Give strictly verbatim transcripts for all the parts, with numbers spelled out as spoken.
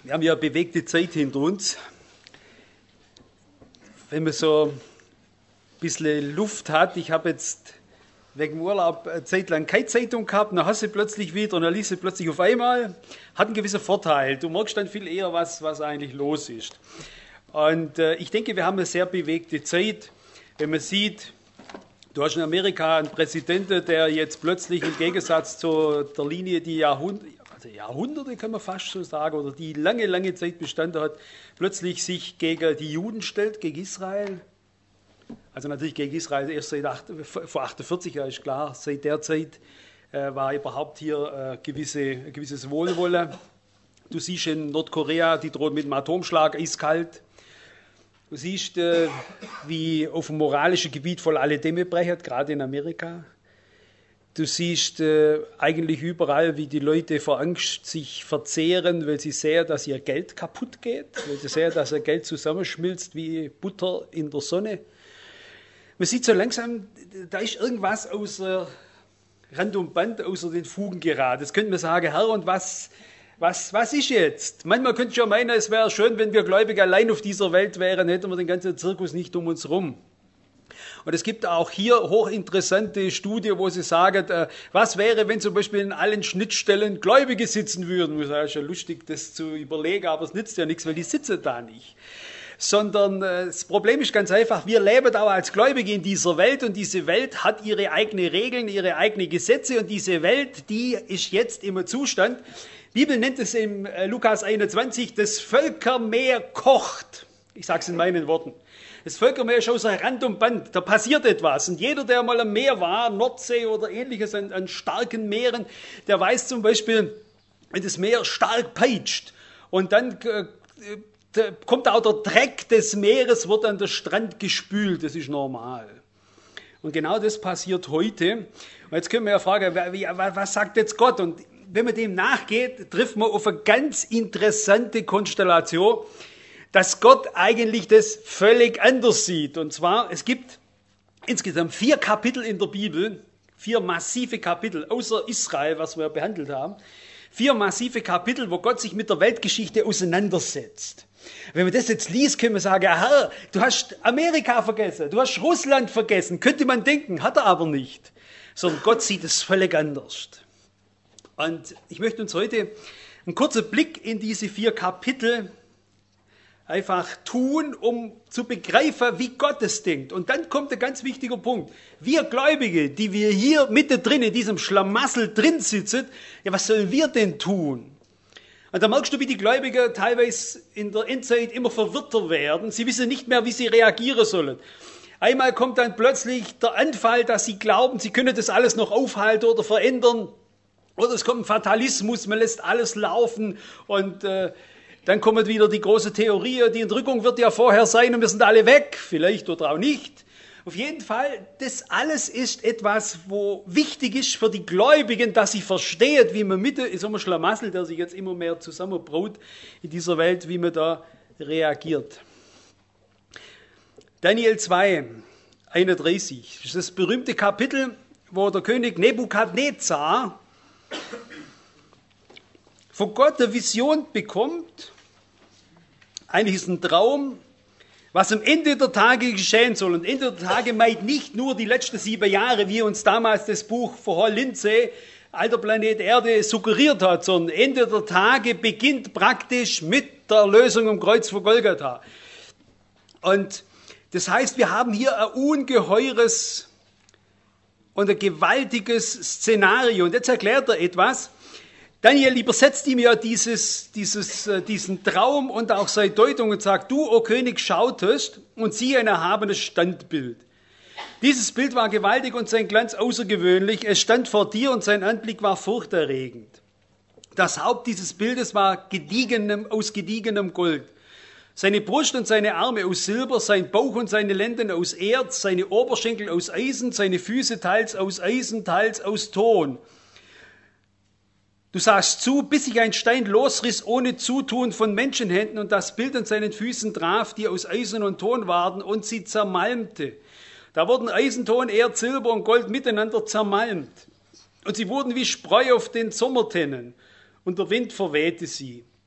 Wir haben ja eine bewegte Zeit hinter uns. Wenn man so ein bisschen Luft hat, ich habe jetzt wegen dem Urlaub eine Zeit lang keine Zeitung gehabt, dann hast du plötzlich wieder und dann liest du plötzlich auf einmal, hat einen gewissen Vorteil. Du merkst dann viel eher, was, was eigentlich los ist. Und äh, ich denke, wir haben eine sehr bewegte Zeit, wenn man sieht, du hast in Amerika einen Präsidenten, der jetzt plötzlich im Gegensatz zu der Linie, die Jahrhunderte, also Jahrhunderte kann man fast so sagen, oder die lange, lange Zeit bestanden hat, plötzlich sich gegen die Juden stellt, gegen Israel. Also natürlich gegen Israel erst seit acht, vor achtundvierzig, ja ist klar, seit der Zeit äh, war überhaupt hier äh, gewisse, ein gewisses Wohlwollen. Du siehst in Nordkorea, die drohen mit dem Atomschlag, eiskalt. Du siehst, äh, wie auf dem moralischen Gebiet voll alle Dämme brechen, gerade in Amerika. Du siehst äh, eigentlich überall, wie die Leute vor Angst sich verzehren, weil sie sehen, dass ihr Geld kaputt geht, weil sie sehen, dass ihr Geld zusammenschmilzt wie Butter in der Sonne. Man sieht so langsam, da ist irgendwas außer Rand und Band, außer den Fugen geraten. Jetzt könnte man sagen, Herr, und was, was, was ist jetzt? Manchmal könnte ich ja meinen, es wäre schön, wenn wir Gläubige allein auf dieser Welt wären, hätten wir den ganzen Zirkus nicht um uns rum. Und es gibt auch hier hochinteressante Studien, wo sie sagen, äh, was wäre, wenn zum Beispiel in allen Schnittstellen Gläubige sitzen würden. Das ist ja lustig, das zu überlegen, aber es nützt ja nichts, weil die sitzen da nicht. Sondern äh, das Problem ist ganz einfach, wir leben auch als Gläubige in dieser Welt und diese Welt hat ihre eigenen Regeln, ihre eigenen Gesetze und diese Welt, die ist jetzt im Zustand, die Bibel nennt es im äh, Lukas einundzwanzig, das Völkermeer kocht. Ich sage es in meinen Worten. Das Völkermeer ist außer Rand und Band, da passiert etwas. Und jeder, der mal am Meer war, Nordsee oder ähnliches, an, an starken Meeren, der weiß zum Beispiel, wenn das Meer stark peitscht und dann äh, da kommt auch der Dreck des Meeres, wird an den Strand gespült, das ist normal. Und genau das passiert heute. Und jetzt können wir ja fragen, wie, was sagt jetzt Gott? Und wenn man dem nachgeht, trifft man auf eine ganz interessante Konstellation, dass Gott eigentlich das völlig anders sieht. Und zwar, es gibt insgesamt vier Kapitel in der Bibel, vier massive Kapitel, außer Israel, was wir behandelt haben, vier massive Kapitel, wo Gott sich mit der Weltgeschichte auseinandersetzt. Wenn man das jetzt liest, können wir sagen, Herr, du hast Amerika vergessen, du hast Russland vergessen, könnte man denken, hat er aber nicht. Sondern Gott sieht es völlig anders. Und ich möchte uns heute einen kurzen Blick in diese vier Kapitel einfach tun, um zu begreifen, wie Gott es denkt. Und dann kommt ein ganz wichtiger Punkt. Wir Gläubige, die wir hier mittendrin in diesem Schlamassel drin sitzen, ja, was sollen wir denn tun? Und da merkst du, wie die Gläubigen teilweise in der Endzeit immer verwirrter werden. Sie wissen nicht mehr, wie sie reagieren sollen. Einmal kommt dann plötzlich der Anfall, dass sie glauben, sie können das alles noch aufhalten oder verändern. Oder es kommt ein Fatalismus, man lässt alles laufen und äh, dann kommt wieder die große Theorie, die Entrückung wird ja vorher sein und wir sind alle weg, vielleicht oder auch nicht. Auf jeden Fall, das alles ist etwas, wo wichtig ist für die Gläubigen, dass sie verstehen, wie man mit in so einem Schlamassel, der sich jetzt immer mehr zusammenbraut in dieser Welt, wie man da reagiert. Daniel zwei, einunddreißig, das ist das berühmte Kapitel, wo der König Nebukadnezar von Gott eine Vision bekommt. Eigentlich ist es ein Traum, was am Ende der Tage geschehen soll. Und Ende der Tage meint nicht nur die letzten sieben Jahre, wie uns damals das Buch von Hal Lindsey, Alter Planet Erde, suggeriert hat, sondern Ende der Tage beginnt praktisch mit der Erlösung am Kreuz von Golgatha. Und das heißt, wir haben hier ein ungeheures und ein gewaltiges Szenario. Und jetzt erklärt er etwas. Daniel übersetzt ihm ja dieses, dieses, diesen Traum und auch seine Deutung und sagt, du, o König, schautest und siehe ein erhabenes Standbild. Dieses Bild war gewaltig und sein Glanz außergewöhnlich. Es stand vor dir und sein Anblick war furchterregend. Das Haupt dieses Bildes war gediegenem, aus gediegenem Gold. Seine Brust und seine Arme aus Silber, sein Bauch und seine Lenden aus Erz, seine Oberschenkel aus Eisen, seine Füße teils aus Eisen, teils aus Ton. Du sahst zu, bis sich ein Stein losriss ohne Zutun von Menschenhänden und das Bild an seinen Füßen traf, die aus Eisen und Ton waren, und sie zermalmte. Da wurden Eisen, Ton, Erz, Silber und Gold miteinander zermalmt. Und sie wurden wie Spreu auf den Sommertennen, und der Wind verwehte sie.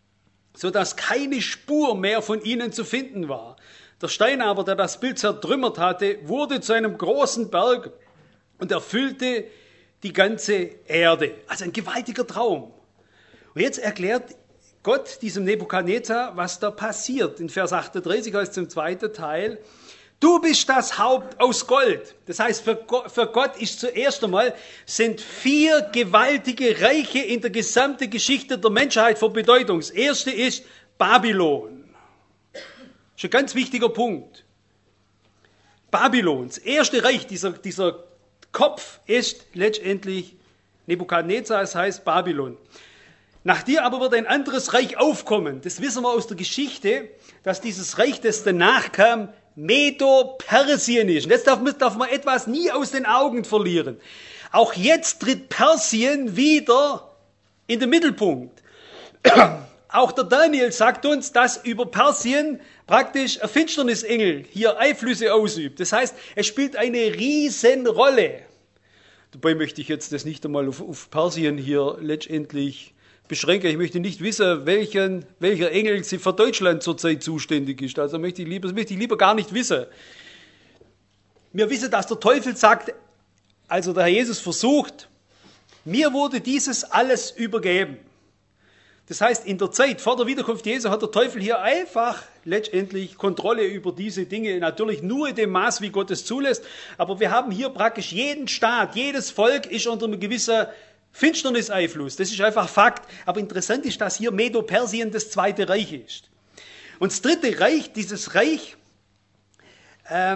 sodass keine Spur mehr von ihnen zu finden war. Der Stein aber, der das Bild zertrümmert hatte, wurde zu einem großen Berg und erfüllte die ganze Erde. Also ein gewaltiger Traum. Und jetzt erklärt Gott diesem Nebukadnezar, was da passiert. In Vers achtunddreißig heißt es im zweiten Teil, du bist das Haupt aus Gold. Das heißt, für Gott, für Gott ist zuerst einmal, sind vier gewaltige Reiche in der gesamten Geschichte der Menschheit von Bedeutung. Das erste ist Babylon. Das ist ein ganz wichtiger Punkt. Babylon, das erste Reich, dieser, dieser Kopf ist letztendlich Nebukadnezar, das heißt Babylon. Nach dir aber wird ein anderes Reich aufkommen. Das wissen wir aus der Geschichte, dass dieses Reich, das danach kam, Medo-Persien ist. Und jetzt darf man, darf man etwas nie aus den Augen verlieren. Auch jetzt tritt Persien wieder in den Mittelpunkt. Auch der Daniel sagt uns, dass über Persien praktisch ein Finsternisengel hier Einflüsse ausübt. Das heißt, es spielt eine Riesenrolle. Dabei möchte ich jetzt das nicht einmal auf, auf Persien hier letztendlich beschränken. Ich möchte nicht wissen, welchen, welcher Engel für Deutschland zurzeit zuständig ist. Also möchte ich lieber, das möchte ich lieber gar nicht wissen. Wir wissen, dass der Teufel sagt, also der Herr Jesus versucht, mir wurde dieses alles übergeben. Das heißt, in der Zeit vor der Wiederkunft Jesu hat der Teufel hier einfach letztendlich Kontrolle über diese Dinge, natürlich nur in dem Maß, wie Gott es zulässt. Aber wir haben hier praktisch jeden Staat, jedes Volk ist unter einem gewissen Finsterniseinfluss. Das ist einfach Fakt. Aber interessant ist, dass hier Medo-Persien das zweite Reich ist. Und das dritte Reich, dieses Reich, äh,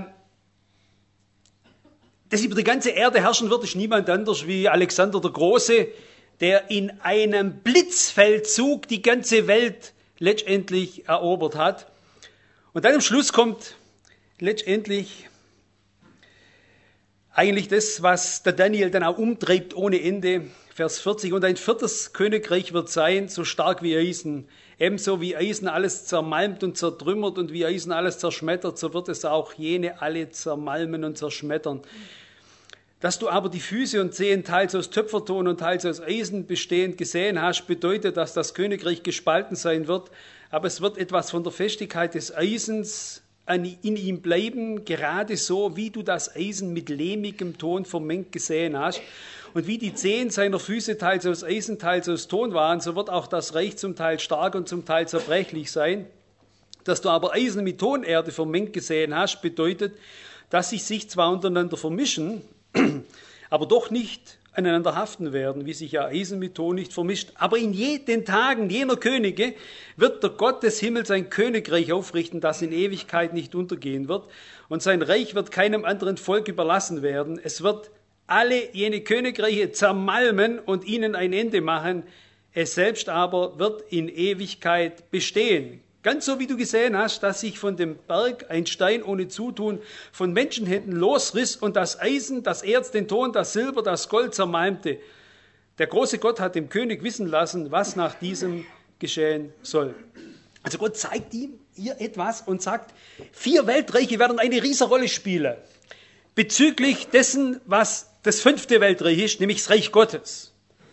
das über die ganze Erde herrschen wird, ist niemand anders wie Alexander der Große, der in einem Blitzfeldzug die ganze Welt letztendlich erobert hat. Und dann am Schluss kommt letztendlich eigentlich das, was der Daniel dann auch umtreibt ohne Ende. Vers vierzig, und ein viertes Königreich wird sein, so stark wie Eisen. Ebenso wie Eisen alles zermalmt und zertrümmert und wie Eisen alles zerschmettert, so wird es auch jene alle zermalmen und zerschmettern. Dass du aber die Füße und Zehen teils aus Töpferton und teils aus Eisen bestehend gesehen hast, bedeutet, dass das Königreich gespalten sein wird, aber es wird etwas von der Festigkeit des Eisens in ihm bleiben, gerade so, wie du das Eisen mit lehmigem Ton vermengt gesehen hast. Und wie die Zehen seiner Füße teils aus Eisen, teils aus Ton waren, so wird auch das Reich zum Teil stark und zum Teil zerbrechlich sein. Dass du aber Eisen mit Tonerde vermengt gesehen hast, bedeutet, dass sie sich zwar untereinander vermischen, aber doch nicht aneinander haften werden, wie sich ja Eisen mit Ton nicht vermischt. Aber in den Tagen jener Könige wird der Gott des Himmels ein Königreich aufrichten, das in Ewigkeit nicht untergehen wird. Und sein Reich wird keinem anderen Volk überlassen werden. Es wird alle jene Königreiche zermalmen und ihnen ein Ende machen. Es selbst aber wird in Ewigkeit bestehen. Ganz so wie du gesehen hast, dass sich von dem Berg ein Stein ohne Zutun von Menschenhänden losriss und das Eisen, das Erz, den Ton, das Silber, das Gold zermalmte. Der große Gott hat dem König wissen lassen, was nach diesem geschehen soll. Also Gott zeigt ihm hier etwas und sagt, vier Weltreiche werden eine Riesenrolle spielen bezüglich dessen, was das fünfte Weltreich ist, nämlich das Reich Gottes.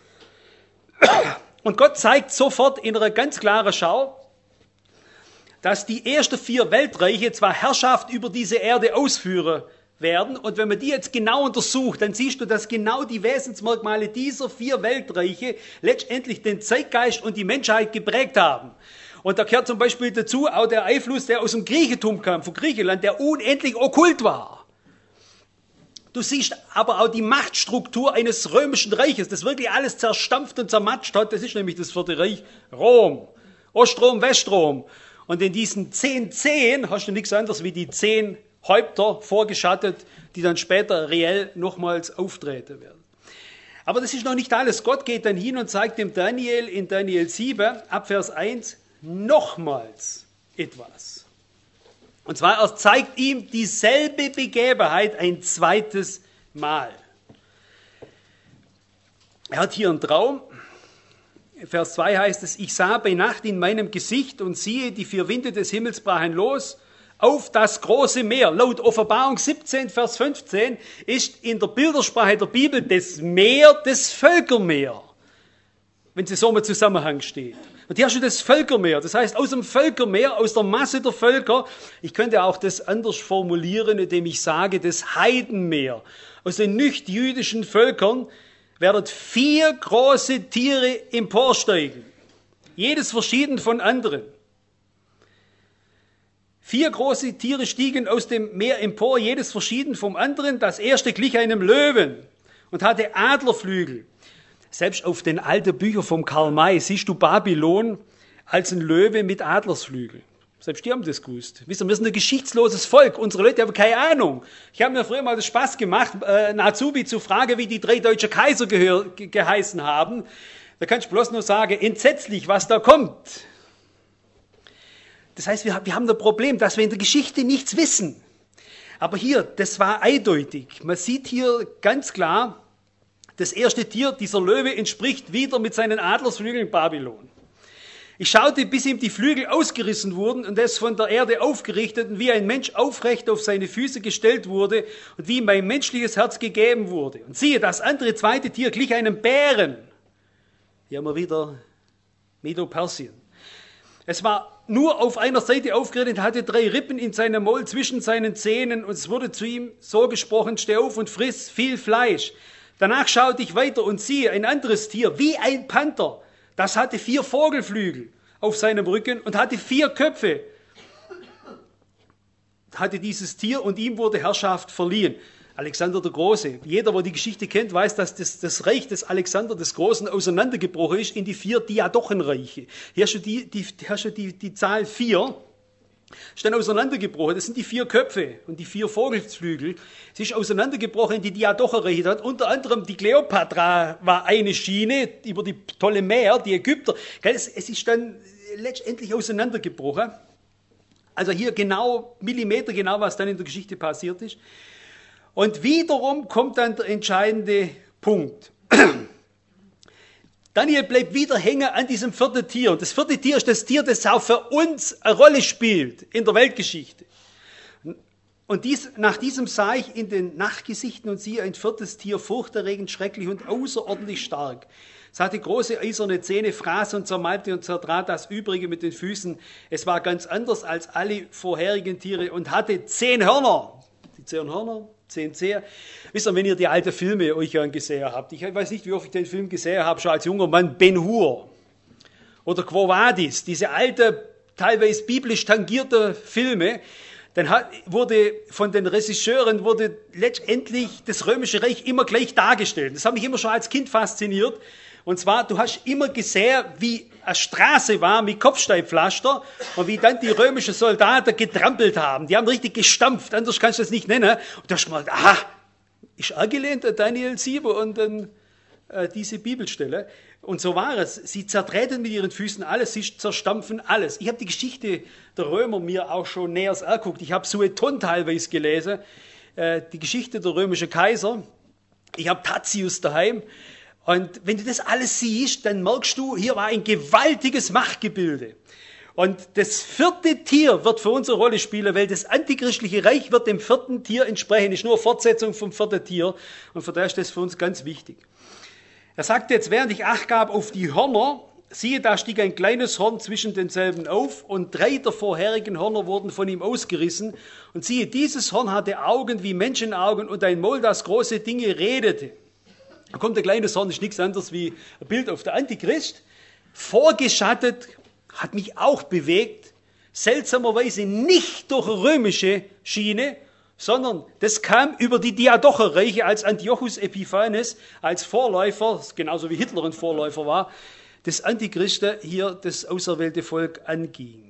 Und Gott zeigt sofort in einer ganz klaren Schau, dass die ersten vier Weltreiche zwar Herrschaft über diese Erde ausführen werden, und wenn man die jetzt genau untersucht, dann siehst du, dass genau die Wesensmerkmale dieser vier Weltreiche letztendlich den Zeitgeist und die Menschheit geprägt haben. Und da gehört zum Beispiel dazu auch der Einfluss, der aus dem Griechentum kam, von Griechenland, der unendlich okkult war. Du siehst aber auch die Machtstruktur eines römischen Reiches, das wirklich alles zerstampft und zermatscht hat. Das ist nämlich das vierte Reich, Rom. Ostrom, Westrom. Und in diesen zehn Zehen hast du nichts anderes wie die zehn Häupter vorgeschattet, die dann später reell nochmals auftreten werden. Aber das ist noch nicht alles. Gott geht dann hin und zeigt dem Daniel in Daniel sieben, ab Vers eins, nochmals etwas. Und zwar, er zeigt ihm dieselbe Begebenheit ein zweites Mal. Er hat hier einen Traum. Vers zwei heißt es, ich sah bei Nacht in meinem Gesicht und siehe, die vier Winde des Himmels brachen los auf das große Meer. Laut Offenbarung siebzehn, Vers fünfzehn ist in der Bildersprache der Bibel das Meer das Völkermeer, wenn sie so im Zusammenhang steht. Und hier hast du das Völkermeer. Das heißt, aus dem Völkermeer, aus der Masse der Völker, ich könnte auch das anders formulieren, indem ich sage, das Heidenmeer. Aus den nicht-jüdischen Völkern werden vier große Tiere emporsteigen. Jedes verschieden von anderen. Vier große Tiere stiegen aus dem Meer empor, jedes verschieden vom anderen. Das erste glich einem Löwen und hatte Adlerflügel. Selbst auf den alten Büchern vom Karl May siehst du Babylon als ein Löwe mit Adlersflügel. Selbst die haben das gewusst. Wisst ihr, wir sind ein geschichtsloses Volk. Unsere Leute haben keine Ahnung. Ich habe mir früher mal den Spaß gemacht, äh, einen Azubi zu fragen, wie die drei deutschen Kaiser gehör, ge geheißen haben. Da kann ich bloß nur sagen, entsetzlich, was da kommt. Das heißt, wir, wir haben das Problem, dass wir in der Geschichte nichts wissen. Aber hier, das war eindeutig. Man sieht hier ganz klar, das erste Tier, dieser Löwe, entspricht wieder mit seinen Adlersflügeln Babylon. Ich schaute, bis ihm die Flügel ausgerissen wurden und es von der Erde aufgerichtet und wie ein Mensch aufrecht auf seine Füße gestellt wurde und wie ihm ein menschliches Herz gegeben wurde. Und siehe, das andere zweite Tier glich einem Bären. Hier haben wir wieder Medo-Persien. Es war nur auf einer Seite aufgerichtet, hatte drei Rippen in seinem Maul zwischen seinen Zähnen und es wurde zu ihm so gesprochen, steh auf und friss viel Fleisch. Danach schaute ich weiter und siehe, ein anderes Tier, wie ein Panther. Das hatte vier Vogelflügel auf seinem Rücken und hatte vier Köpfe. Hatte dieses Tier und ihm wurde Herrschaft verliehen. Alexander der Große. Jeder, der die Geschichte kennt, weiß, dass das, das Reich des Alexander des Großen auseinandergebrochen ist in die vier Diadochenreiche. Hier hast du die, die, hast du die, die Zahl vier. Ist dann auseinandergebrochen. Das sind die vier Köpfe und die vier Vogelflügel. Es ist auseinandergebrochen in die Diadochenreiche. Hat unter anderem die Kleopatra war eine Schiene über die Ptolemäer, die Ägypter. Es, es ist dann letztendlich auseinandergebrochen. Also hier genau, Millimeter genau, was dann in der Geschichte passiert ist. Und wiederum kommt dann der entscheidende Punkt. Daniel bleibt wieder hängen an diesem vierten Tier. Und das vierte Tier ist das Tier, das auch für uns eine Rolle spielt in der Weltgeschichte. Und dies, nach diesem sah ich in den Nachtgesichten und siehe ein viertes Tier, furchterregend, schrecklich und außerordentlich stark. Es hatte große eiserne Zähne, fraß und zermalmte und zertrat das Übrige mit den Füßen. Es war ganz anders als alle vorherigen Tiere und hatte zehn Hörner. Die zehn Hörner, zehn Zeher. Wisst ihr, wenn ihr die alten Filme euch angesehen habt, ich weiß nicht, wie oft ich den Film gesehen habe, schon als junger Mann, Ben-Hur oder Quo Vadis, diese alten, teilweise biblisch tangierten Filme, dann hat, wurde von den Regisseuren wurde letztendlich das Römische Reich immer gleich dargestellt. Das hat mich immer schon als Kind fasziniert. Und zwar, du hast immer gesehen, wie eine Straße war mit Kopfsteinpflaster und wie dann die römischen Soldaten getrampelt haben. Die haben richtig gestampft, anders kannst du das nicht nennen. Und du hast gemeint, aha, ist angelehnt an Daniel sieben und an äh, diese Bibelstelle. Und so war es. Sie zertreten mit ihren Füßen alles, sie zerstampfen alles. Ich habe die Geschichte der Römer mir auch schon näher angeguckt. Ich habe Sueton teilweise gelesen, äh, die Geschichte der römischen Kaiser. Ich habe Tatius daheim. Und wenn du das alles siehst, dann merkst du, hier war ein gewaltiges Machtgebilde. Und das vierte Tier wird für uns eine Rolle spielen, weil das antichristliche Reich wird dem vierten Tier entsprechen. Ist nur eine Fortsetzung vom vierten Tier. Und von daher ist das für uns ganz wichtig. Er sagt jetzt, während ich Acht gab auf die Hörner, siehe, da stieg ein kleines Horn zwischen denselben auf und drei der vorherigen Hörner wurden von ihm ausgerissen. Und siehe, dieses Horn hatte Augen wie Menschenaugen und ein Maul, das große Dinge redete. Da kommt ein kleines Horn, ist nichts anderes wie ein Bild auf der Antichrist. Vorgeschattet, hat mich auch bewegt, seltsamerweise nicht durch römische Schiene, sondern das kam über die Diadochenreiche, als Antiochus Epiphanes als Vorläufer, genauso wie Hitler ein Vorläufer war, des Antichristen hier das auserwählte Volk anging.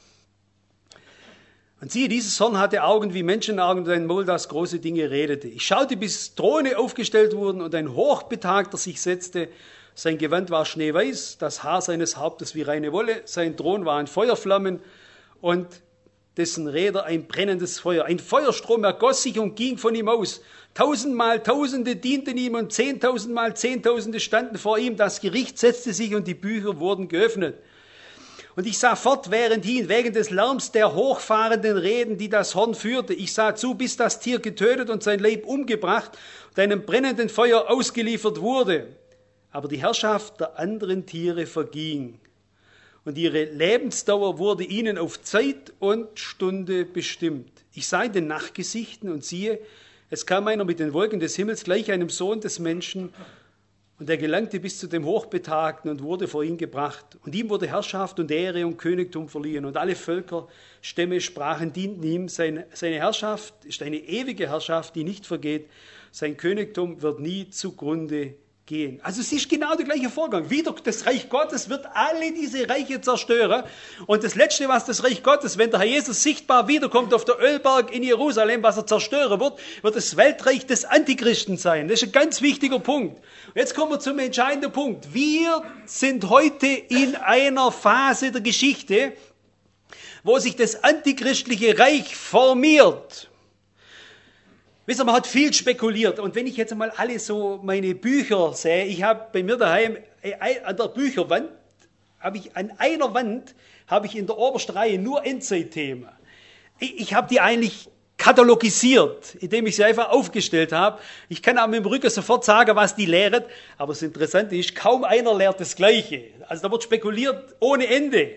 Und siehe, dieses Horn hatte Augen wie Menschenaugen und ein Maul, das große Dinge redete. Ich schaute, bis Throne aufgestellt wurden und ein Hochbetagter sich setzte. Sein Gewand war schneeweiß, das Haar seines Hauptes wie reine Wolle, sein Thron war ein Feuerflammen und dessen Räder ein brennendes Feuer. Ein Feuerstrom ergoss sich und ging von ihm aus. Tausendmal Tausende dienten ihm und zehntausendmal Zehntausende standen vor ihm. Das Gericht setzte sich und die Bücher wurden geöffnet. Und ich sah fortwährend hin, wegen des Lärms der hochfahrenden Reden, die das Horn führte. Ich sah zu, bis das Tier getötet und sein Leib umgebracht und einem brennenden Feuer ausgeliefert wurde. Aber die Herrschaft der anderen Tiere verging. und ihre Lebensdauer wurde ihnen auf Zeit und Stunde bestimmt. Ich sah in den Nachtgesichten und siehe, es kam einer mit den Wolken des Himmels gleich einem Sohn des Menschen, und er gelangte bis zu dem Hochbetagten und wurde vor ihn gebracht. Und ihm wurde Herrschaft und Ehre und Königtum verliehen. Und alle Völker, Stämme, Sprachen dienten ihm. Seine, seine Herrschaft ist eine ewige Herrschaft, die nicht vergeht. Sein Königtum wird nie zugrunde gehen. Also es ist genau der gleiche Vorgang. Wieder das Reich Gottes wird alle diese Reiche zerstören. Und das Letzte, was das Reich Gottes, wenn der Herr Jesus sichtbar wiederkommt auf der Ölberg in Jerusalem, was er zerstören wird, wird das Weltreich des Antichristen sein. Das ist ein ganz wichtiger Punkt. Und jetzt kommen wir zum entscheidenden Punkt. Wir sind heute in einer Phase der Geschichte, wo sich das antichristliche Reich formiert. Wisst ihr, man hat viel spekuliert. Und wenn ich jetzt einmal alle so meine Bücher sehe, ich habe bei mir daheim an der Bücherwand, habe ich an einer Wand, habe ich in der obersten Reihe nur Endzeitthemen. Ich, ich habe die eigentlich katalogisiert, indem ich sie einfach aufgestellt habe. Ich kann auch mit dem Rücken sofort sagen, was die lehren. Aber das Interessante ist, kaum einer lehrt das Gleiche. Also da wird spekuliert ohne Ende.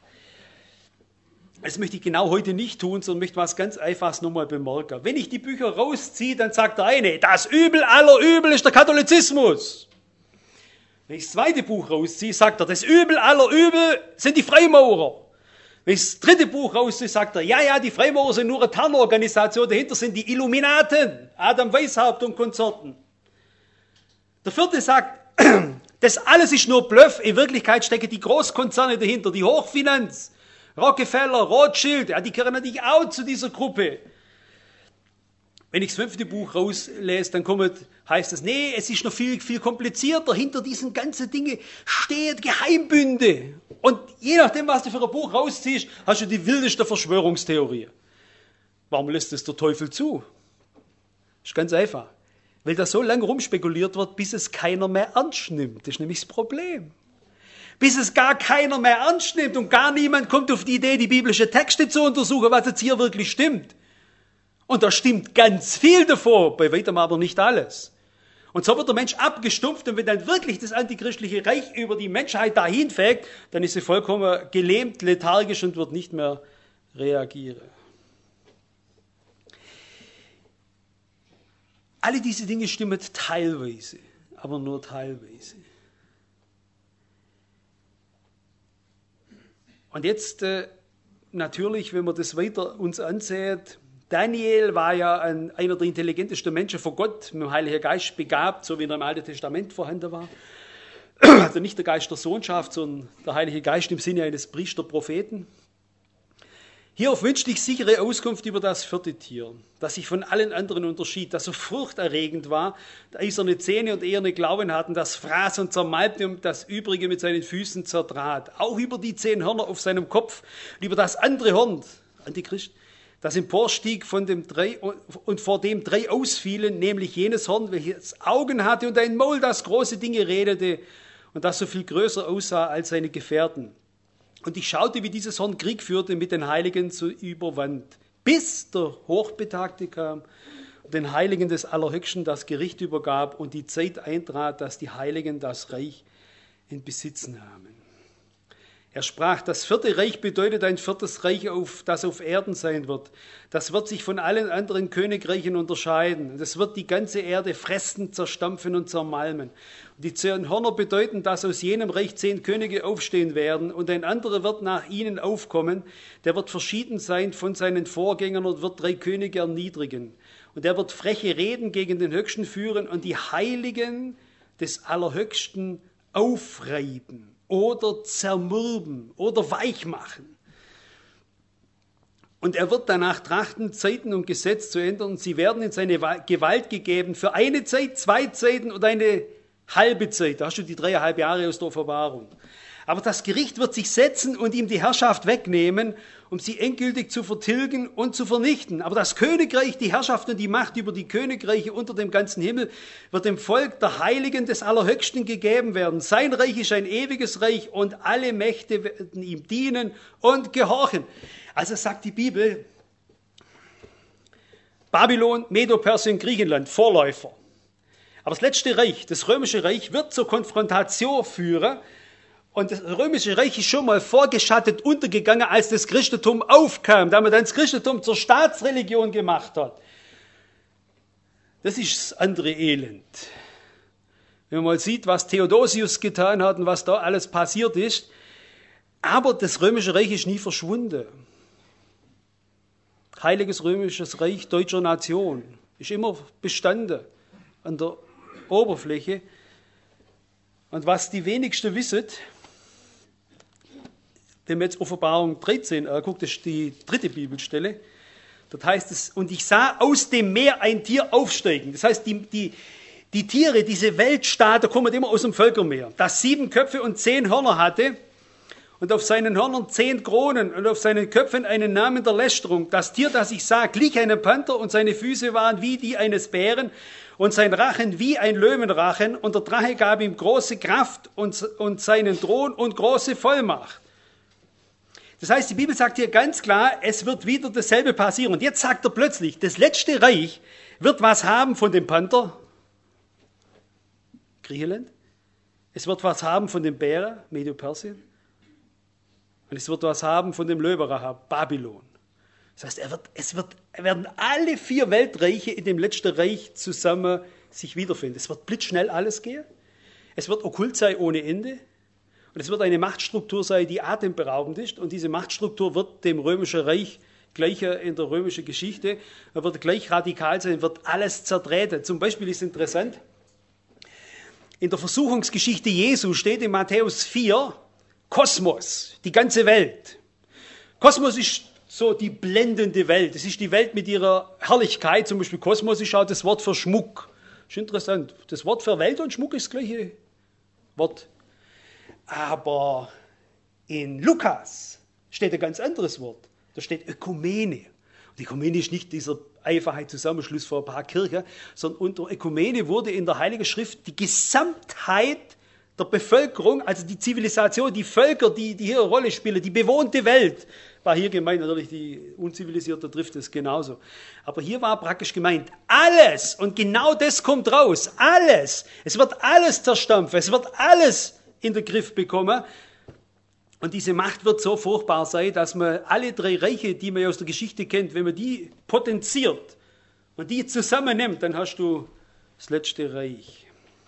Das möchte ich genau heute nicht tun, sondern möchte was ganz Einfaches nochmal bemerken. Wenn ich die Bücher rausziehe, dann sagt der eine, das Übel aller Übel ist der Katholizismus. Wenn ich das zweite Buch rausziehe, sagt er, das Übel aller Übel sind die Freimaurer. Wenn ich das dritte Buch rausziehe, sagt er, ja, ja, die Freimaurer sind nur eine Tarnorganisation, dahinter sind die Illuminaten, Adam Weishaupt und Konsorten. Der vierte sagt, das alles ist nur Bluff, in Wirklichkeit stecken die Großkonzerne dahinter, die Hochfinanz. Rockefeller, Rothschild, ja, die gehören natürlich auch zu dieser Gruppe. Wenn ich das fünfte Buch rauslese, dann kommt, heißt es, nee, es ist noch viel, viel komplizierter. Hinter diesen ganzen Dingen stehen Geheimbünde. Und je nachdem, was du für ein Buch rausziehst, hast du die wildeste Verschwörungstheorie. Warum lässt es der Teufel zu? Ist ganz einfach. Weil da so lange rumspekuliert wird, bis es keiner mehr ernst nimmt. Das ist nämlich das Problem. Bis es gar keiner mehr ernst nimmt und gar niemand kommt auf die Idee, die biblischen Texte zu untersuchen, was jetzt hier wirklich stimmt. Und da stimmt ganz viel davon, bei weitem aber nicht alles. Und so wird der Mensch abgestumpft, und wenn dann wirklich das antichristliche Reich über die Menschheit dahin fegt, dann ist sie vollkommen gelähmt, lethargisch und wird nicht mehr reagieren. Alle diese Dinge stimmen teilweise, aber nur teilweise. Und jetzt äh, natürlich, wenn man das weiter uns ansieht, Daniel war ja ein, einer der intelligentesten Menschen vor Gott, mit dem Heiligen Geist begabt, so wie er im Alten Testament vorhanden war. Also nicht der Geist der Sohnschaft, sondern der Heilige Geist im Sinne eines Priester-Propheten. Hierauf wünschte ich sichere Auskunft über das vierte Tier, das sich von allen anderen unterschied, das so furchterregend war, da eiserne Zähne und eherne Klauen hatten, das fraß und zermalmte und das Übrige mit seinen Füßen zertrat. Auch über die zehn Hörner auf seinem Kopf und über das andere Horn, Antichrist, das emporstieg von dem drei und vor dem drei ausfielen, nämlich jenes Horn, welches Augen hatte und ein Maul, das große Dinge redete und das so viel größer aussah als seine Gefährten. Und ich schaute, wie dieses Horn Krieg führte mit den Heiligen zu überwand, bis der Hochbetagte kam und den Heiligen des Allerhöchsten das Gericht übergab und die Zeit eintrat, dass die Heiligen das Reich in Besitz nahmen. Er sprach, das vierte Reich bedeutet ein viertes Reich, auf, das auf Erden sein wird. Das wird sich von allen anderen Königreichen unterscheiden. Das wird die ganze Erde fressen, zerstampfen und zermalmen. Und die zehn Hörner bedeuten, dass aus jenem Reich zehn Könige aufstehen werden und ein anderer wird nach ihnen aufkommen. Der wird verschieden sein von seinen Vorgängern und wird drei Könige erniedrigen. Und er wird freche Reden gegen den Höchsten führen und die Heiligen des Allerhöchsten aufreiben oder zermürben oder weich machen. Und er wird danach trachten, Zeiten und Gesetz zu ändern. Sie werden in seine Gewalt gegeben für eine Zeit, zwei Zeiten und eine halbe Zeit. Da hast du die dreieinhalb Jahre aus der Offenbarung. Aber das Gericht wird sich setzen und ihm die Herrschaft wegnehmen, um sie endgültig zu vertilgen und zu vernichten. Aber das Königreich, die Herrschaft und die Macht über die Königreiche unter dem ganzen Himmel wird dem Volk der Heiligen des Allerhöchsten gegeben werden. Sein Reich ist ein ewiges Reich und alle Mächte werden ihm dienen und gehorchen. Also sagt die Bibel, Babylon, Medo-Persien, Griechenland, Vorläufer. Aber das letzte Reich, das römische Reich, wird zur Konfrontation führen. Und das Römische Reich ist schon mal vorgeschattet untergegangen, als das Christentum aufkam, da man dann das Christentum zur Staatsreligion gemacht hat. Das ist das andere Elend. Wenn man mal sieht, was Theodosius getan hat und was da alles passiert ist. Aber das Römische Reich ist nie verschwunden. Heiliges Römisches Reich deutscher Nation ist immer bestanden an der Oberfläche. Und was die wenigsten wissen, wenn man jetzt Offenbarung dreizehn anguckt, das ist die dritte Bibelstelle, dort heißt es, und ich sah aus dem Meer ein Tier aufsteigen. Das heißt, die, die, die Tiere, diese Weltstaaten kommen immer aus dem Völkermeer, das sieben Köpfe und zehn Hörner hatte und auf seinen Hörnern zehn Kronen und auf seinen Köpfen einen Namen der Lästerung. Das Tier, das ich sah, glich einem Panther und seine Füße waren wie die eines Bären und sein Rachen wie ein Löwenrachen und der Drache gab ihm große Kraft und, und seinen Thron und große Vollmacht. Das heißt, die Bibel sagt hier ganz klar, es wird wieder dasselbe passieren. Und jetzt sagt er plötzlich, das letzte Reich wird was haben von dem Panther, Griechenland. Es wird was haben von dem Bären, Medo-Persien. Und es wird was haben von dem Löwenrachen, Babylon. Das heißt, er wird, es wird, werden alle vier Weltreiche in dem letzten Reich zusammen sich wiederfinden. Es wird blitzschnell alles gehen. Es wird okkult sein ohne Ende. Und es wird eine Machtstruktur sein, die atemberaubend ist. Und diese Machtstruktur wird dem Römischen Reich gleicher in der römischen Geschichte, er wird gleich radikal sein, wird alles zertreten. Zum Beispiel ist interessant, in der Versuchungsgeschichte Jesu steht in Matthäus vier, Kosmos, die ganze Welt. Kosmos ist so die blendende Welt. Es ist die Welt mit ihrer Herrlichkeit. Zum Beispiel Kosmos ist auch das Wort für Schmuck. Das ist interessant. Das Wort für Welt und Schmuck ist das gleiche Wort. Aber in Lukas steht ein ganz anderes Wort. Da steht Ökumene. Und Ökumene ist nicht dieser einfache Zusammenschluss von ein paar Kirchen, sondern unter Ökumene wurde in der Heiligen Schrift die Gesamtheit der Bevölkerung, also die Zivilisation, die Völker, die, die hier eine Rolle spielen, die bewohnte Welt, war hier gemeint, natürlich die unzivilisierte trifft es genauso. Aber hier war praktisch gemeint, alles, und genau das kommt raus, alles, es wird alles zerstampfen, es wird alles in den Griff bekommen. Und diese Macht wird so furchtbar sein, dass man alle drei Reiche, die man aus der Geschichte kennt, wenn man die potenziert und die zusammennimmt, dann hast du das letzte Reich.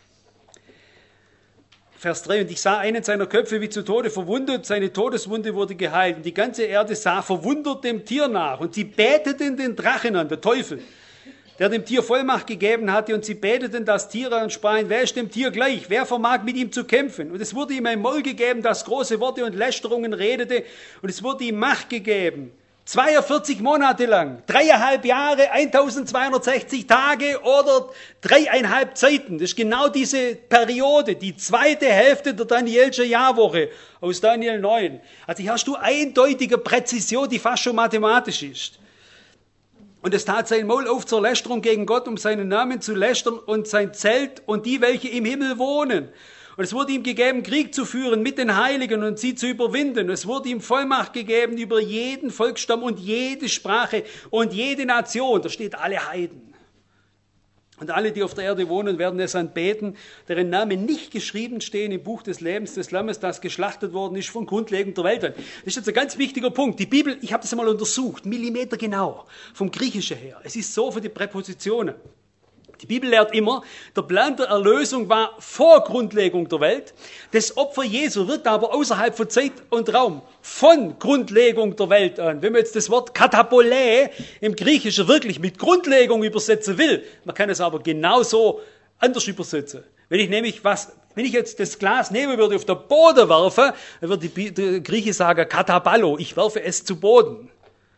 Vers drei, und ich sah einen seiner Köpfe wie zu Tode verwundet, seine Todeswunde wurde geheilt. Und die ganze Erde sah verwundert dem Tier nach. Und sie beteten den Drachen an, der Teufel, der dem Tier Vollmacht gegeben hatte. Und sie beteten das Tier an und sprachen, wer ist dem Tier gleich? Wer vermag mit ihm zu kämpfen? Und es wurde ihm ein Maul gegeben, das große Worte und Lästerungen redete. Und es wurde ihm Macht gegeben. zweiundvierzig Monate lang, dreieinhalb Jahre, eintausendzweihundertsechzig Tage oder dreieinhalb Zeiten. Das ist genau diese Periode, die zweite Hälfte der Danielsche Jahrwoche aus Daniel neun. Also hier hast du eindeutige Präzision, die fast schon mathematisch ist. Und es tat sein Maul auf zur Lästerung gegen Gott, um seinen Namen zu lästern und sein Zelt und die, welche im Himmel wohnen. Und es wurde ihm gegeben, Krieg zu führen mit den Heiligen und sie zu überwinden. Es wurde ihm Vollmacht gegeben über jeden Volksstamm und jede Sprache und jede Nation. Da steht alle Heiden. Und alle, die auf der Erde wohnen, werden es anbeten, deren Namen nicht geschrieben stehen im Buch des Lebens des Lammes, das geschlachtet worden ist von Grundlegung der Welt an. Das ist jetzt ein ganz wichtiger Punkt. Die Bibel, ich habe das einmal untersucht, Millimeter genau, vom Griechischen her. Es ist so für die Präpositionen. Die Bibel lehrt immer, der Plan der Erlösung war vor Grundlegung der Welt. Das Opfer Jesu wirkt aber außerhalb von Zeit und Raum, von Grundlegung der Welt an. Wenn man jetzt das Wort Katapole im Griechischen wirklich mit Grundlegung übersetzen will, man kann es aber genauso anders übersetzen. Wenn ich nämlich was, wenn ich jetzt das Glas nehmen würde, auf den Boden werfen, dann würde die, der Grieche sagen Kataballo, ich werfe es zu Boden.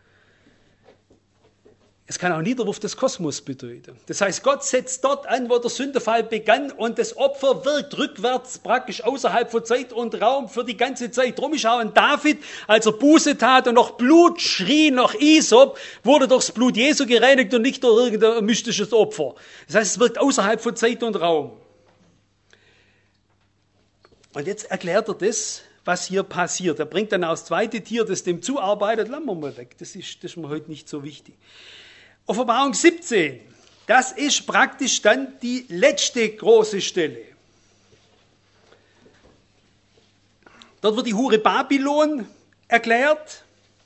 Es kann auch Niederwurf des Kosmos bedeuten. Das heißt, Gott setzt dort an, wo der Sündenfall begann und das Opfer wirkt rückwärts praktisch außerhalb von Zeit und Raum für die ganze Zeit. Drum ist auch ein David, als er Buße tat und noch Blut schrie, noch Isop, wurde durchs Blut Jesu gereinigt und nicht durch irgendein mystisches Opfer. Das heißt, es wirkt außerhalb von Zeit und Raum. Und jetzt erklärt er das, was hier passiert. Er bringt dann auch das zweite Tier, das dem zuarbeitet. Lassen wir mal weg, das ist, das ist mir heute nicht so wichtig. Offenbarung siebzehn, das ist praktisch dann die letzte große Stelle. Dort wird die Hure Babylon erklärt.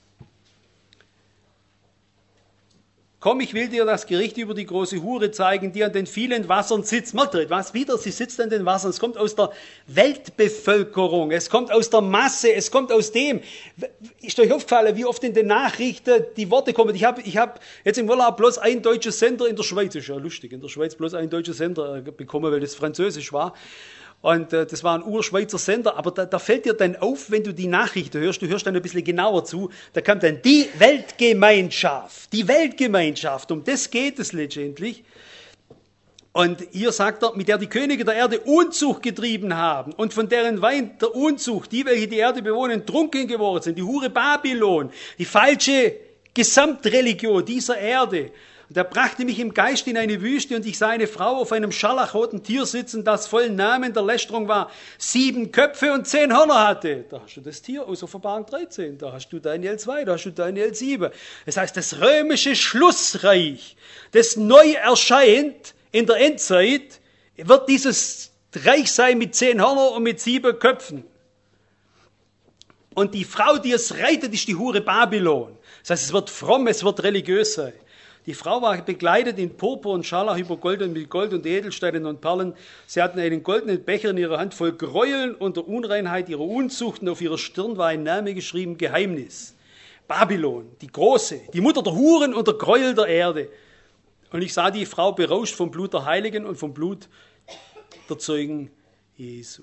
Komm, ich will dir das Gericht über die große Hure zeigen, die an den vielen Wassern sitzt. Merkt ihr etwas? Wieder, sie sitzt an den Wassern. Es kommt aus der Weltbevölkerung. Es kommt aus der Masse. Es kommt aus dem. Ist euch aufgefallen, wie oft in den Nachrichten die Worte kommen? Ich habe ich hab jetzt im Urlaub bloß ein deutsches Sender in der Schweiz. Ist ja lustig. In der Schweiz bloß ein deutsches Sender bekommen, weil das Französisch war. Und äh, das war ein Urschweizer Sender, aber da, da fällt dir dann auf, wenn du die Nachrichten hörst, du hörst dann ein bisschen genauer zu, da kommt dann die Weltgemeinschaft, die Weltgemeinschaft, um das geht es letztendlich. Und hier sagt er, mit der die Könige der Erde Unzucht getrieben haben und von deren Wein der Unzucht, die, welche die Erde bewohnen, trunken geworden sind, die Hure Babylon, die falsche Gesamtreligion dieser Erde. Und er brachte mich im Geist in eine Wüste und ich sah eine Frau auf einem scharlachroten Tier sitzen, das voll Namen der Lästerung war, sieben Köpfe und zehn Hörner hatte. Da hast du das Tier aus Offenbarung dreizehn, da hast du Daniel zwei, da hast du Daniel sieben. Das heißt, das römische Schlussreich, das neu erscheint in der Endzeit, wird dieses Reich sein mit zehn Hörnern und mit sieben Köpfen. Und die Frau, die es reitet, ist die Hure Babylon. Das heißt, es wird fromm, es wird religiös sein. Die Frau war bekleidet in Purpur und Scharlach über Gold und mit Gold und Edelsteinen und Perlen. Sie hatten einen goldenen Becher in ihrer Hand voll Gräueln und der Unreinheit ihrer Unzucht und auf ihrer Stirn war ein Name geschrieben, Geheimnis. Babylon, die Große, die Mutter der Huren und der Gräuel der Erde. Und ich sah die Frau berauscht vom Blut der Heiligen und vom Blut der Zeugen Jesu.